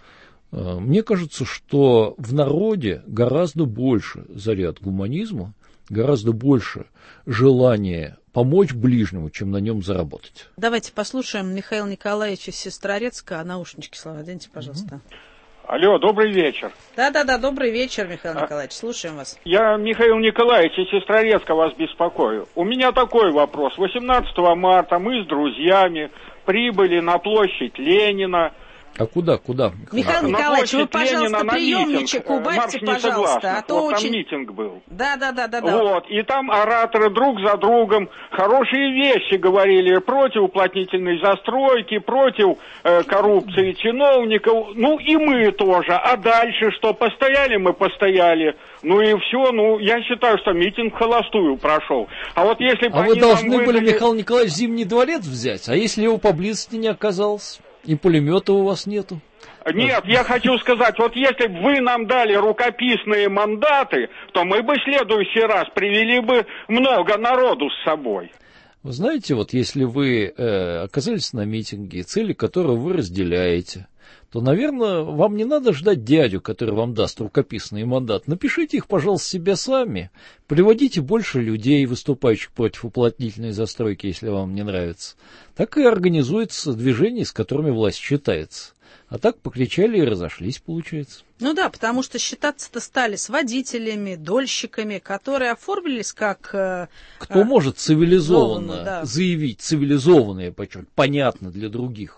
Э, мне кажется, что в народе гораздо больше заряд гуманизма, гораздо больше желания помочь ближнему, чем на нем заработать. Давайте послушаем Михаила Николаевича из Сестрорецка. Наушнички, Слава, оденьте, пожалуйста. Алло, добрый вечер. Да-да-да, добрый вечер, Михаил а, Николаевич, слушаем вас. Я, Михаил Николаевич, из Сестрорецка вас беспокою. У меня такой вопрос. восемнадцатого марта мы с друзьями прибыли на площадь Ленина. А куда, куда? Михаил а, Николаевич, вы, пожалуйста, на приемничек убавьте, пожалуйста, а то вот очень... там митинг был. Да, да, да, да, да. Вот, и там ораторы друг за другом хорошие вещи говорили против уплотнительной застройки, против э, коррупции чиновников, ну и мы тоже. А дальше что, постояли мы, постояли, ну и все, ну я считаю, что митинг в холостую прошел. А вот если бы А вы должны выдали... были, Михаил Николаевич, Зимний дворец взять, а если его поблизости не оказалось? И пулемета у вас нету? Нет, я хочу сказать, вот если бы вы нам дали рукописные мандаты, то мы бы в следующий раз привели бы много народу с собой. Вы знаете, вот если вы э, оказались на митинге, цели которого вы разделяете, то, наверное, вам не надо ждать дядю, который вам даст рукописный мандат. Напишите их, пожалуйста, себе сами. Приводите больше людей, выступающих против уплотнительной застройки, если вам не нравится. Так и организуется движение, с которыми власть считается. А так покричали и разошлись, получается. Ну да, потому что считаться-то стали с водителями, дольщиками, которые оформились как... Э, Кто э, может цивилизованно да. заявить, цивилизованно, я подчеркиваю, понятно для других,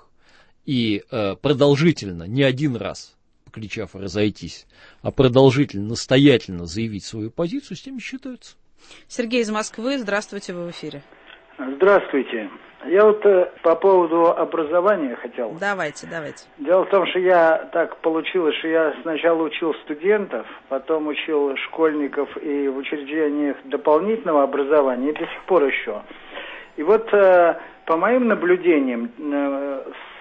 и э, продолжительно, не один раз, покричав разойтись, а продолжительно, настоятельно заявить свою позицию, с теми считаются. Сергей из Москвы, здравствуйте, вы в эфире. Здравствуйте. Я вот э, по поводу образования хотел. Давайте, давайте. Дело в том, что я так получилось, что я сначала учил студентов, потом учил школьников и в учреждениях дополнительного образования, и до сих пор еще. И вот э, по моим наблюдениям, э,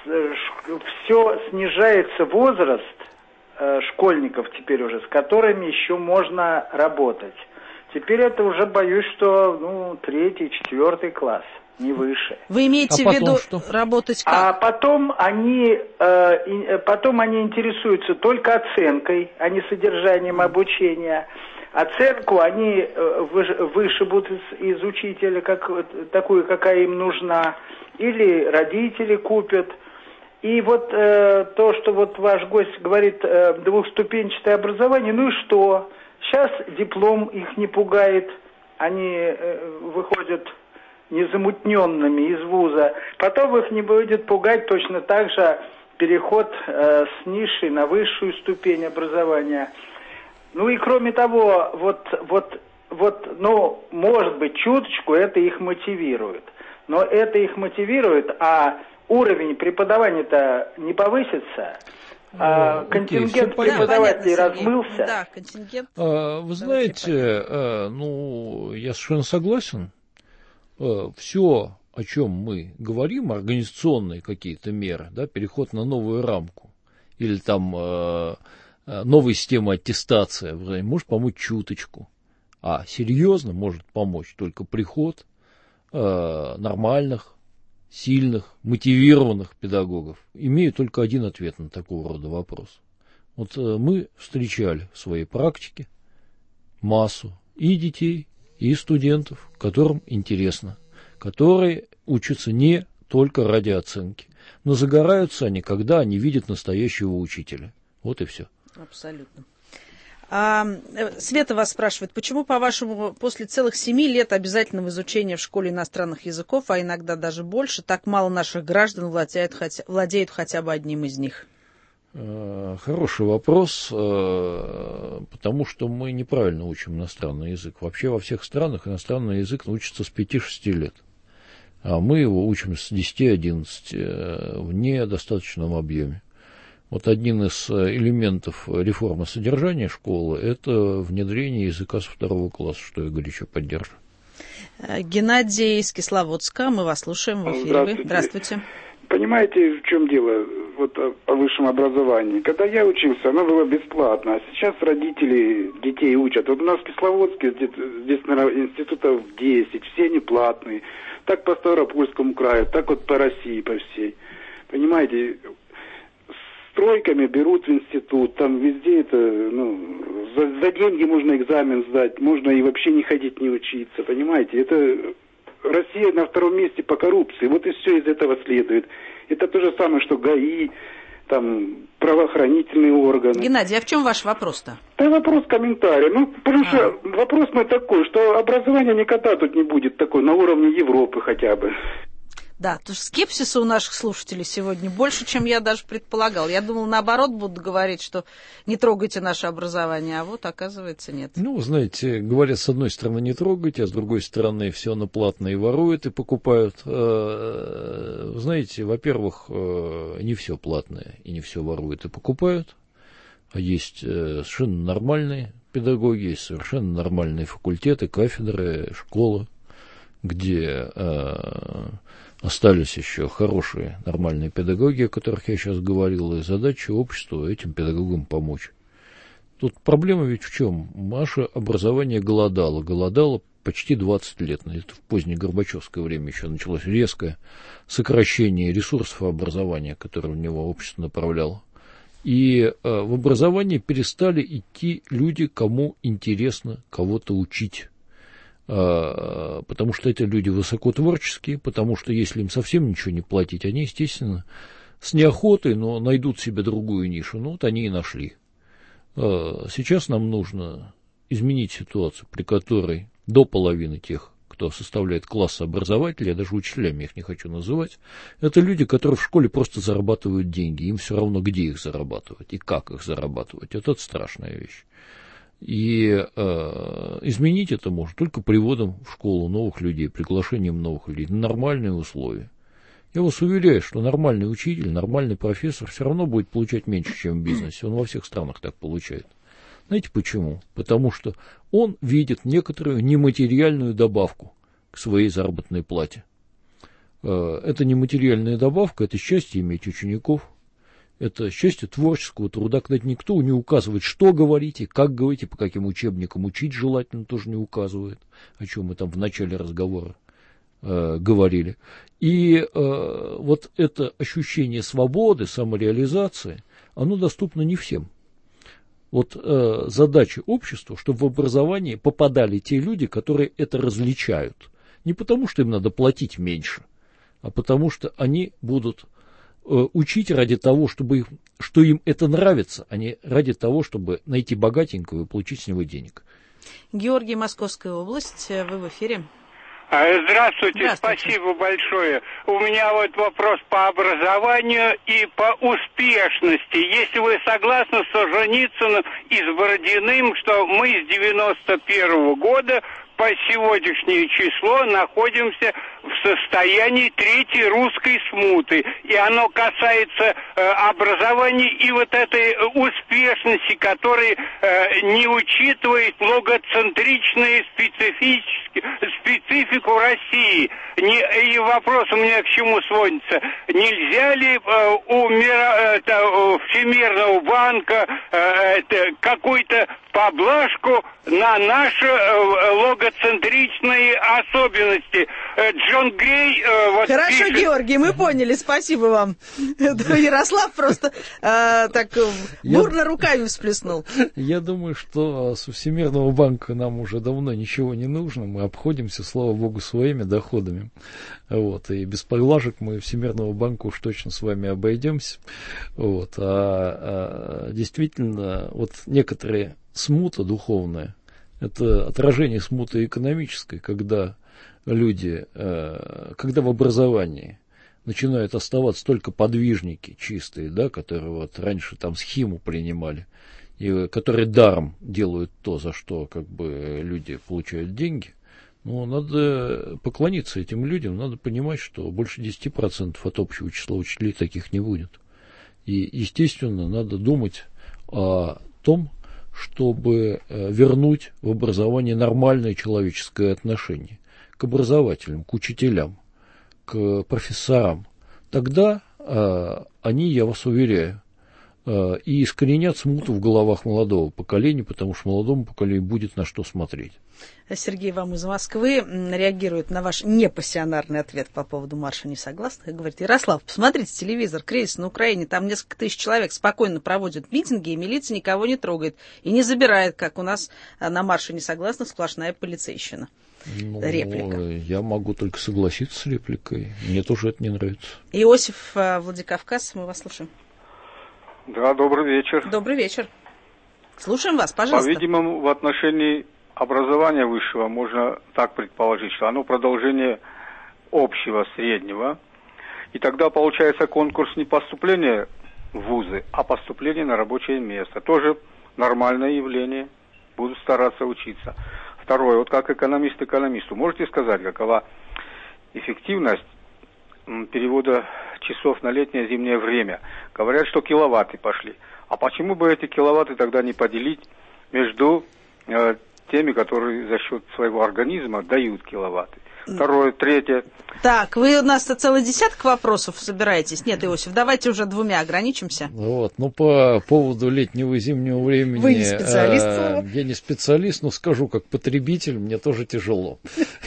все снижается возраст э, школьников теперь уже, с которыми еще можно работать. Теперь это уже боюсь, что ну, третий, четвертый класс, не выше. Вы имеете а в виду что? Работать как? А потом они, э, потом они интересуются только оценкой, а не содержанием обучения. Оценку они вышибут из, из учителя как, такую, какая им нужна, или родители купят. И вот э, то, что вот ваш гость говорит, э, двухступенчатое образование, ну и что? Сейчас диплом их не пугает, они э, выходят незамутненными из вуза. Потом их не будет пугать точно так же переход э, с низшей на высшую ступень образования. Ну и кроме того, вот, вот, вот, ну, может быть, чуточку это их мотивирует. Но это их мотивирует, а уровень преподавания-то не повысится. А, контингент okay, преподавателей понятно, размылся. Да, контингент. А, вы знаете, а, ну, я совершенно согласен. А, все, о чем мы говорим, организационные какие-то меры, да, переход на новую рамку, или там э, новая система аттестации, может помочь чуточку. А серьезно может помочь только приход э, нормальных, сильных, мотивированных педагогов. Имею только один ответ на такого рода вопрос. Вот э, мы встречали в своей практике массу и детей, и студентов, которым интересно, которые учатся не только ради оценки, но загораются они, когда они видят настоящего учителя. Вот и все. Абсолютно. А, Света вас спрашивает, почему, по-вашему, после целых семи лет обязательного изучения в школе иностранных языков, а иногда даже больше, так мало наших граждан владеют хотя, владеют хотя бы одним из них? Хороший вопрос, потому что мы неправильно учим иностранный язык. Вообще во всех странах иностранный язык учится с пяти-шести лет, а мы его учим с десяти-одиннадцати в недостаточном объеме. Вот один из элементов реформы содержания школы – это внедрение языка со второго класса, что я горячо поддерживаю. Геннадий из Кисловодска, мы вас слушаем в эфире. Здравствуйте. Здравствуйте. Понимаете, в чем дело вот, о, о высшем образовании? Когда я учился, оно было бесплатно, а сейчас родители детей учат. Вот у нас в Кисловодске, здесь, здесь наверное, институтов десять, все они платные. Так по Ставропольскому краю, так вот по России, по всей. Понимаете, стройками берут в институт, там везде это, ну, за, за деньги можно экзамен сдать, можно и вообще не ходить, не учиться, понимаете, это Россия на втором месте по коррупции, вот и все из этого следует. Это то же самое, что ГАИ, там, правоохранительные органы. Геннадий, а в чем ваш вопрос-то? Да вопрос комментарий, ну, потому что а. вопрос мой такой, что образование никогда тут не будет такой, на уровне Европы хотя бы. Да, потому что скепсиса у наших слушателей сегодня больше, чем я даже предполагал. Я думал, наоборот, будут говорить, что не трогайте наше образование, а вот, оказывается, нет. Ну, знаете, говорят, с одной стороны, не трогайте, а с другой стороны, все на платно и воруют, и покупают. Знаете, во-первых, не все платное и не все воруют и покупают, а есть совершенно нормальные педагоги, есть совершенно нормальные факультеты, кафедры, школы, где остались еще хорошие, нормальные педагоги, о которых я сейчас говорил, и задача общества этим педагогам помочь. Тут проблема ведь в чем? Наше образование голодало, голодало почти двадцать лет. Это в позднее Горбачевское время еще началось резкое сокращение ресурсов образования, которое в него общество направляло. И э, в образование перестали идти люди, кому интересно кого-то учить. Потому что эти люди высокотворческие, потому что если им совсем ничего не платить, они, естественно, с неохотой, но найдут себе другую нишу. Ну, вот они и нашли. Сейчас нам нужно изменить ситуацию, при которой до половины тех, кто составляет класс образователей, я даже учителями их не хочу называть, это люди, которые в школе просто зарабатывают деньги. Им все равно, где их зарабатывать и как их зарабатывать. Вот это страшная вещь. И э, изменить это можно только приводом в школу новых людей, приглашением новых людей на нормальные условия. Я вас уверяю, что нормальный учитель, нормальный профессор все равно будет получать меньше, чем в бизнесе. Он во всех странах так получает. Знаете почему? Потому что он видит некоторую нематериальную добавку к своей заработной плате. Э, это нематериальная добавка, это счастье иметь учеников. Это счастье творческого труда, когда никто не указывает, что говорите, как говорите, по каким учебникам учить желательно, тоже не указывает, о чем мы там в начале разговора э, говорили. И э, вот это ощущение свободы, самореализации, оно доступно не всем. Вот э, задача общества, чтобы в образование попадали те люди, которые это различают. Не потому, что им надо платить меньше, а потому, что они будут учить ради того, чтобы, что им это нравится, а не ради того, чтобы найти богатенького и получить с него денег. Георгий, Московская область, вы в эфире. Здравствуйте, Здравствуйте, спасибо большое. У меня вот вопрос по образованию и по успешности. Если вы согласны с Солженицыным и с Бородиным, что мы с девяносто первого года по сегодняшнее число находимся в состоянии третьей русской смуты. И оно касается э, образования и вот этой успешности, которая э, не учитывает многоцентричную специфику России. Не, и вопрос у меня к чему сводится. Нельзя ли э, у мира, э, Всемирного банка э, какую-то поблажку на наши э, логоцентричные особенности? Э, Джон Грей... Э, вот Хорошо, пишет... Георгий, мы поняли, спасибо вам. Ярослав просто э, так бурно руками всплеснул. Я думаю, что со Всемирного банка нам уже давно ничего не нужно. Мы обходимся, слава богу, своими доходами. Вот, и без поглажек мы Всемирного банка уж точно с вами обойдемся. Вот, а, а действительно, вот некоторые смута духовная, это отражение смуты экономической, когда люди, когда в образовании начинают оставаться только подвижники чистые, да, которые вот раньше там схему принимали, и которые даром делают то, за что как бы люди получают деньги. Ну, надо поклониться этим людям, надо понимать, что больше десять процентов от общего числа учителей таких не будет. И, естественно, надо думать о том, чтобы вернуть в образование нормальное человеческое отношение к образователям, к учителям, к профессорам. Тогда э, они, я вас уверяю, э, и искоренят смуту в головах молодого поколения, потому что молодому поколению будет на что смотреть. Сергей вам из Москвы реагирует на ваш непассионарный ответ по поводу марша несогласных и говорит: Ярослав, посмотрите телевизор, кризис на Украине, там несколько тысяч человек спокойно проводят митинги, и милиция никого не трогает и не забирает, как у нас на марше несогласных сплошная полицейщина. Ну, реплика. Я могу только согласиться с репликой, мне тоже это не нравится. Иосиф, Владикавказ, мы вас слушаем. Да, добрый вечер. Добрый вечер. Слушаем вас, пожалуйста. По-видимому, в отношении образования высшего можно так предположить, что оно продолжение общего, среднего. И тогда получается конкурс не поступления в вузы, а поступление на рабочее место. Тоже нормальное явление. Буду стараться учиться. Второе, вот как экономист экономисту, можете сказать, какова эффективность перевода часов на летнее зимнее время? Говорят, что киловатты пошли. А почему бы эти киловатты тогда не поделить между э, теми, которые за счет своего организма дают киловатты? Второе, третье. Так, вы у нас целый десяток вопросов собираетесь? Нет, Иосиф, давайте уже двумя ограничимся. Вот, ну, по поводу летнего и зимнего времени... Вы не специалист? Э, я не специалист, но скажу, как потребитель, мне тоже тяжело.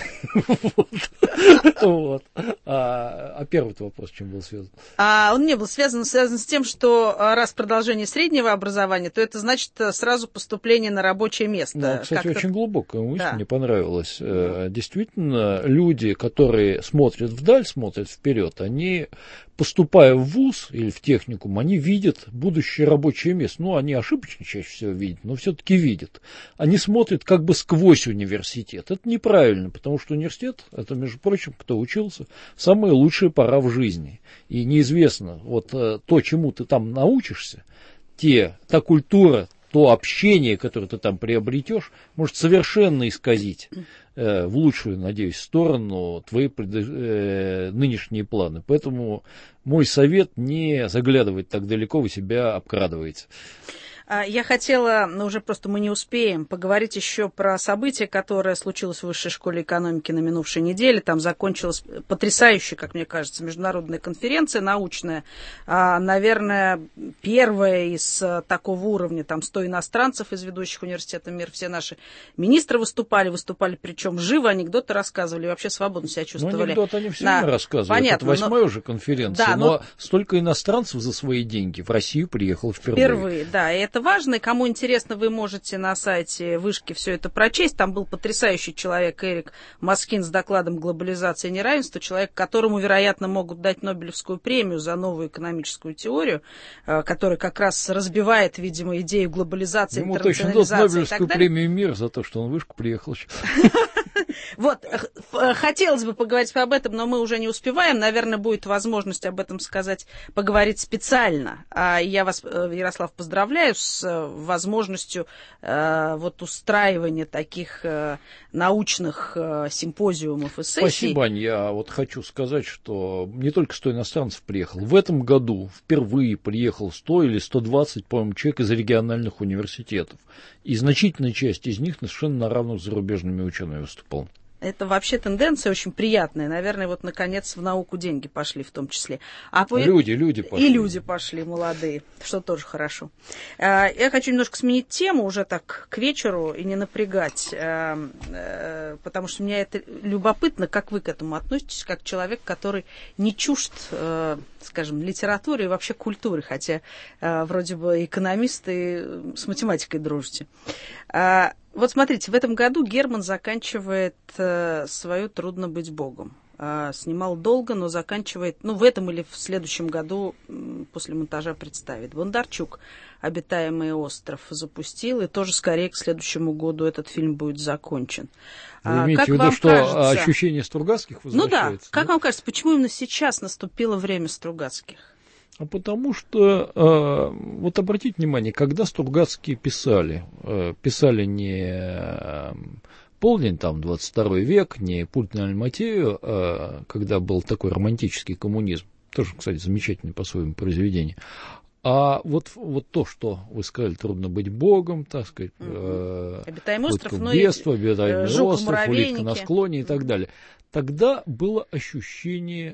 Вот. А первый вопрос чем был связан? Он не был связан, связан с тем, что раз продолжение среднего образования, то это значит сразу поступление на рабочее место. Ну, кстати, очень глубокая мысль, мне понравилась. Действительно, люди, которые смотрят вдаль, смотрят вперед, они, поступая в вуз или в техникум, они видят будущее рабочее место. Ну, они ошибочно чаще всего видят, но все-таки видят. Они смотрят как бы сквозь университет. Это неправильно, потому что университет, это, между прочим, кто учился, самая лучшая пора в жизни. И неизвестно, вот то, чему ты там научишься, те, та культура, то общение, которое ты там приобретешь, может совершенно исказить э, в лучшую, надеюсь, сторону твои пред, э, нынешние планы. Поэтому мой совет: не заглядывать так далеко, вы себя обкрадываете. Я хотела, но уже просто мы не успеем, поговорить еще про событие, которое случилось в Высшей школе экономики на минувшей неделе. Там закончилась потрясающая, как мне кажется, международная конференция научная. Наверное, первая из такого уровня. Там сто иностранцев из ведущих университетов мира, все наши министры выступали, выступали причем живо, анекдоты рассказывали, вообще свободно себя чувствовали. Ну, анекдоты они все время рассказывают. Понятно, это восьмая но... уже конференция, да, но... но столько иностранцев за свои деньги в Россию приехало впервые. Впервые, да, и это важно, и кому интересно, вы можете на сайте Вышки все это прочесть. Там был потрясающий человек Эрик Маскин с докладом «Глобализация и неравенство», человек, которому, вероятно, могут дать Нобелевскую премию за новую экономическую теорию, которая как раз разбивает, видимо, идею глобализации, ему интернационализации. Ему точно дадут Нобелевскую премию «Мир» за то, что он в Вышку приехал. Вот, хотелось бы поговорить об этом, но мы уже не успеваем. Наверное, будет возможность об этом сказать, поговорить специально. А я вас, Ярослав, поздравляю с возможностью вот устраивания таких научных симпозиумов и сессий. Спасибо, Ань. Я вот хочу сказать, что не только сто иностранцев приехало. В этом году впервые приехал сто или сто двадцать, по-моему, человек из региональных университетов. И значительная часть из них совершенно на равных с зарубежными учеными выступала. Это вообще тенденция очень приятная. Наверное, вот, наконец, в науку деньги пошли в том числе. А по... Люди, люди пошли. И люди пошли, молодые, что тоже хорошо. Я хочу немножко сменить тему уже так к вечеру и не напрягать, потому что мне это любопытно, как вы к этому относитесь, как человек, который не чужд, скажем, литературе и вообще культуре, хотя вроде бы экономист и с математикой дружите. Вот смотрите, в этом году Герман заканчивает э, свою «Трудно быть Богом». Э, снимал долго, но заканчивает, ну, в этом или в следующем году э, после монтажа представит. Бондарчук «Обитаемый остров» запустил, и тоже скорее к следующему году этот фильм будет закончен. Вы имеете в виду, что кажется... ощущение Стругацких возвращается? Ну да, как да? вам кажется, почему именно сейчас наступило время Стругацких? А потому что, э, вот обратите внимание, когда Стругацкие писали, э, писали не э, полдень, там, двадцать второй век, не путь на Альматею, э, когда был такой романтический коммунизм, тоже, кстати, замечательное по-своему произведение, а вот, вот то, что вы сказали, «Трудно быть Богом», так сказать, э, «Обитаемый остров», ну бедство, «Обитаемый остров», «Улитка на склоне» и так далее. Тогда было ощущение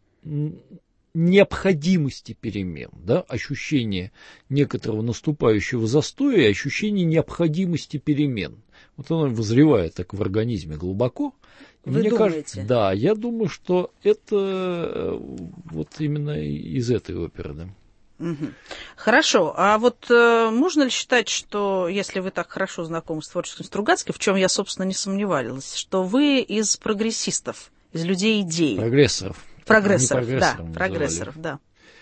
необходимости перемен, да, ощущение некоторого наступающего застоя и ощущение необходимости перемен. Вот оно вызревает так в организме глубоко. Вы мне думаете? Кажется, да, я думаю, что это вот именно из этой оперы, да. Угу. Хорошо, а вот э, можно ли считать, что, если вы так хорошо знакомы с творчеством Стругацких, в чем я, собственно, не сомневалась, что вы из прогрессистов, из людей идей? Прогрессоров. Прогрессоров, да, прогрессоров, да.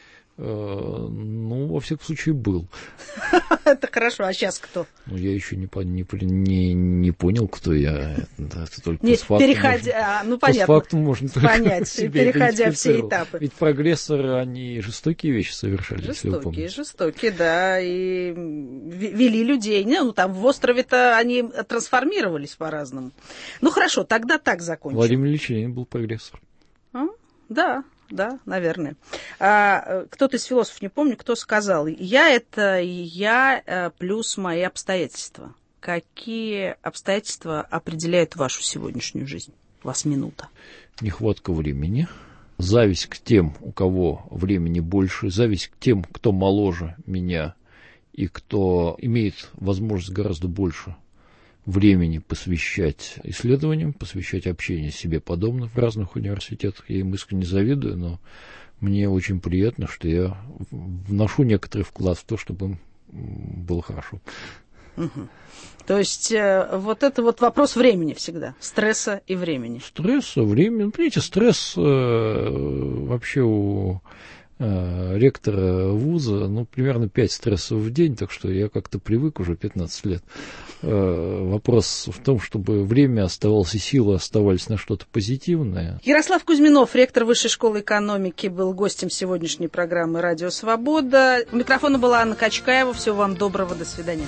Ну, во всяком случае, был. Это хорошо, а сейчас кто? Ну, я еще не, не, не, не понял, кто я. Это, это только не, постфактум переходя, можно, а, ну, понятно, постфактум можно понять, себе переходя все этапы. Ведь прогрессоры, они жестокие вещи совершали, жестокие, если вы помните. Жестокие, да, и вели людей. Ну, там в острове-то они трансформировались по-разному. Ну, хорошо, тогда так закончим. Владимир Ильич Ленин был прогрессор. А? Да, да, наверное. А, кто-то из философов, не помню, кто сказал, я это я плюс мои обстоятельства. Какие обстоятельства определяют вашу сегодняшнюю жизнь? У вас минута. Нехватка времени, зависть к тем, у кого времени больше, зависть к тем, кто моложе меня и кто имеет возможность гораздо больше времени посвящать исследованиям, посвящать общению с себе подобным в разных университетах. Я им искренне завидую, но мне очень приятно, что я вношу некоторый вклад в то, чтобы им было хорошо. Угу. То есть э, вот это вот вопрос времени всегда, стресса и времени. Стресса, времени. Ну, понимаете, стресс э, вообще у э, ректора вуза, ну, примерно пять стрессов в день, так что я как-то привык уже пятнадцать лет. Э, вопрос в том, чтобы время оставалось и силы оставались на что-то позитивное. Ярослав Кузьминов, ректор Высшей школы экономики, был гостем сегодняшней программы «Радио Свобода». У микрофона была Анна Качкаева. Всего вам доброго, до свидания.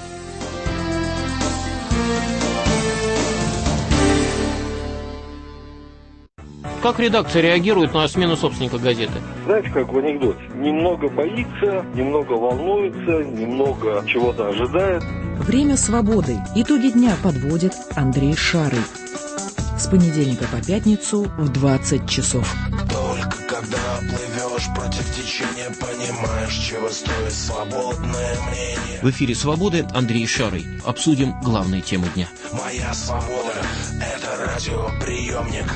Как редакция реагирует на смену собственника газеты? Знаете, как в анекдоте? Немного боится, немного волнуется, немного чего-то ожидает. Время свободы. Итоги дня подводит Андрей Шарый. С понедельника по пятницу в двадцать часов. Только когда плывешь против течения, понимаешь, чего стоит свободное мнение. В эфире «Свободы» Андрей Шарый. Обсудим главные темы дня. Моя свобода – это радиоприемник.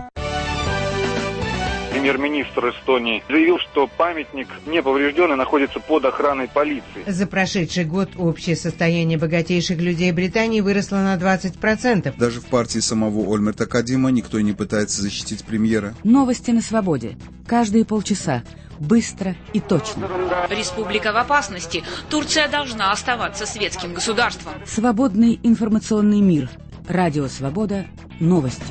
Премьер-министр Эстонии заявил, что памятник не поврежден и находится под охраной полиции. За прошедший год общее состояние богатейших людей Британии выросло на двадцать процентов. Даже в партии самого Ольмерта Кадима никто не пытается защитить премьера. Новости на свободе. Каждые полчаса. Быстро и точно. Республика в опасности. Турция должна оставаться светским государством. Свободный информационный мир. Радио Свобода. Новости.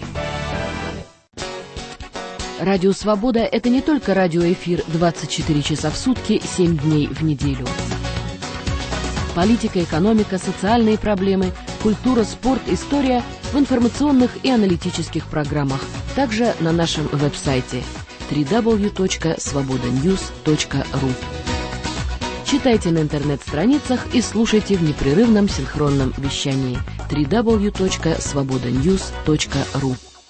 Радио Свобода – это не только радиоэфир двадцать четыре часа в сутки, семь дней в неделю. Политика, экономика, социальные проблемы, культура, спорт, история в информационных и аналитических программах. Также на нашем веб-сайте дабл ю дабл ю дабл ю точка свобода ньюс точка ру. Читайте на интернет-страницах и слушайте в непрерывном синхронном вещании дабл ю дабл ю дабл ю точка свобода ньюс точка ру.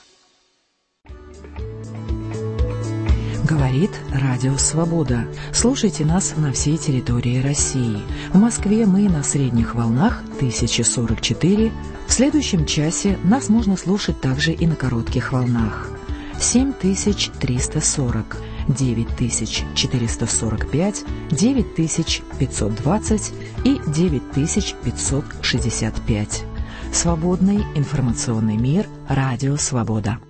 Говорит Радио Свобода. Слушайте нас на всей территории России. В Москве мы на средних волнах тысяча сорок четыре. В следующем часе нас можно слушать также и на коротких волнах. семь тысяч триста сорок, девять тысяч четыреста сорок пять, девять тысяч пятьсот двадцать и девять тысяч пятьсот шестьдесят пять. Свободный информационный мир. Радио Свобода.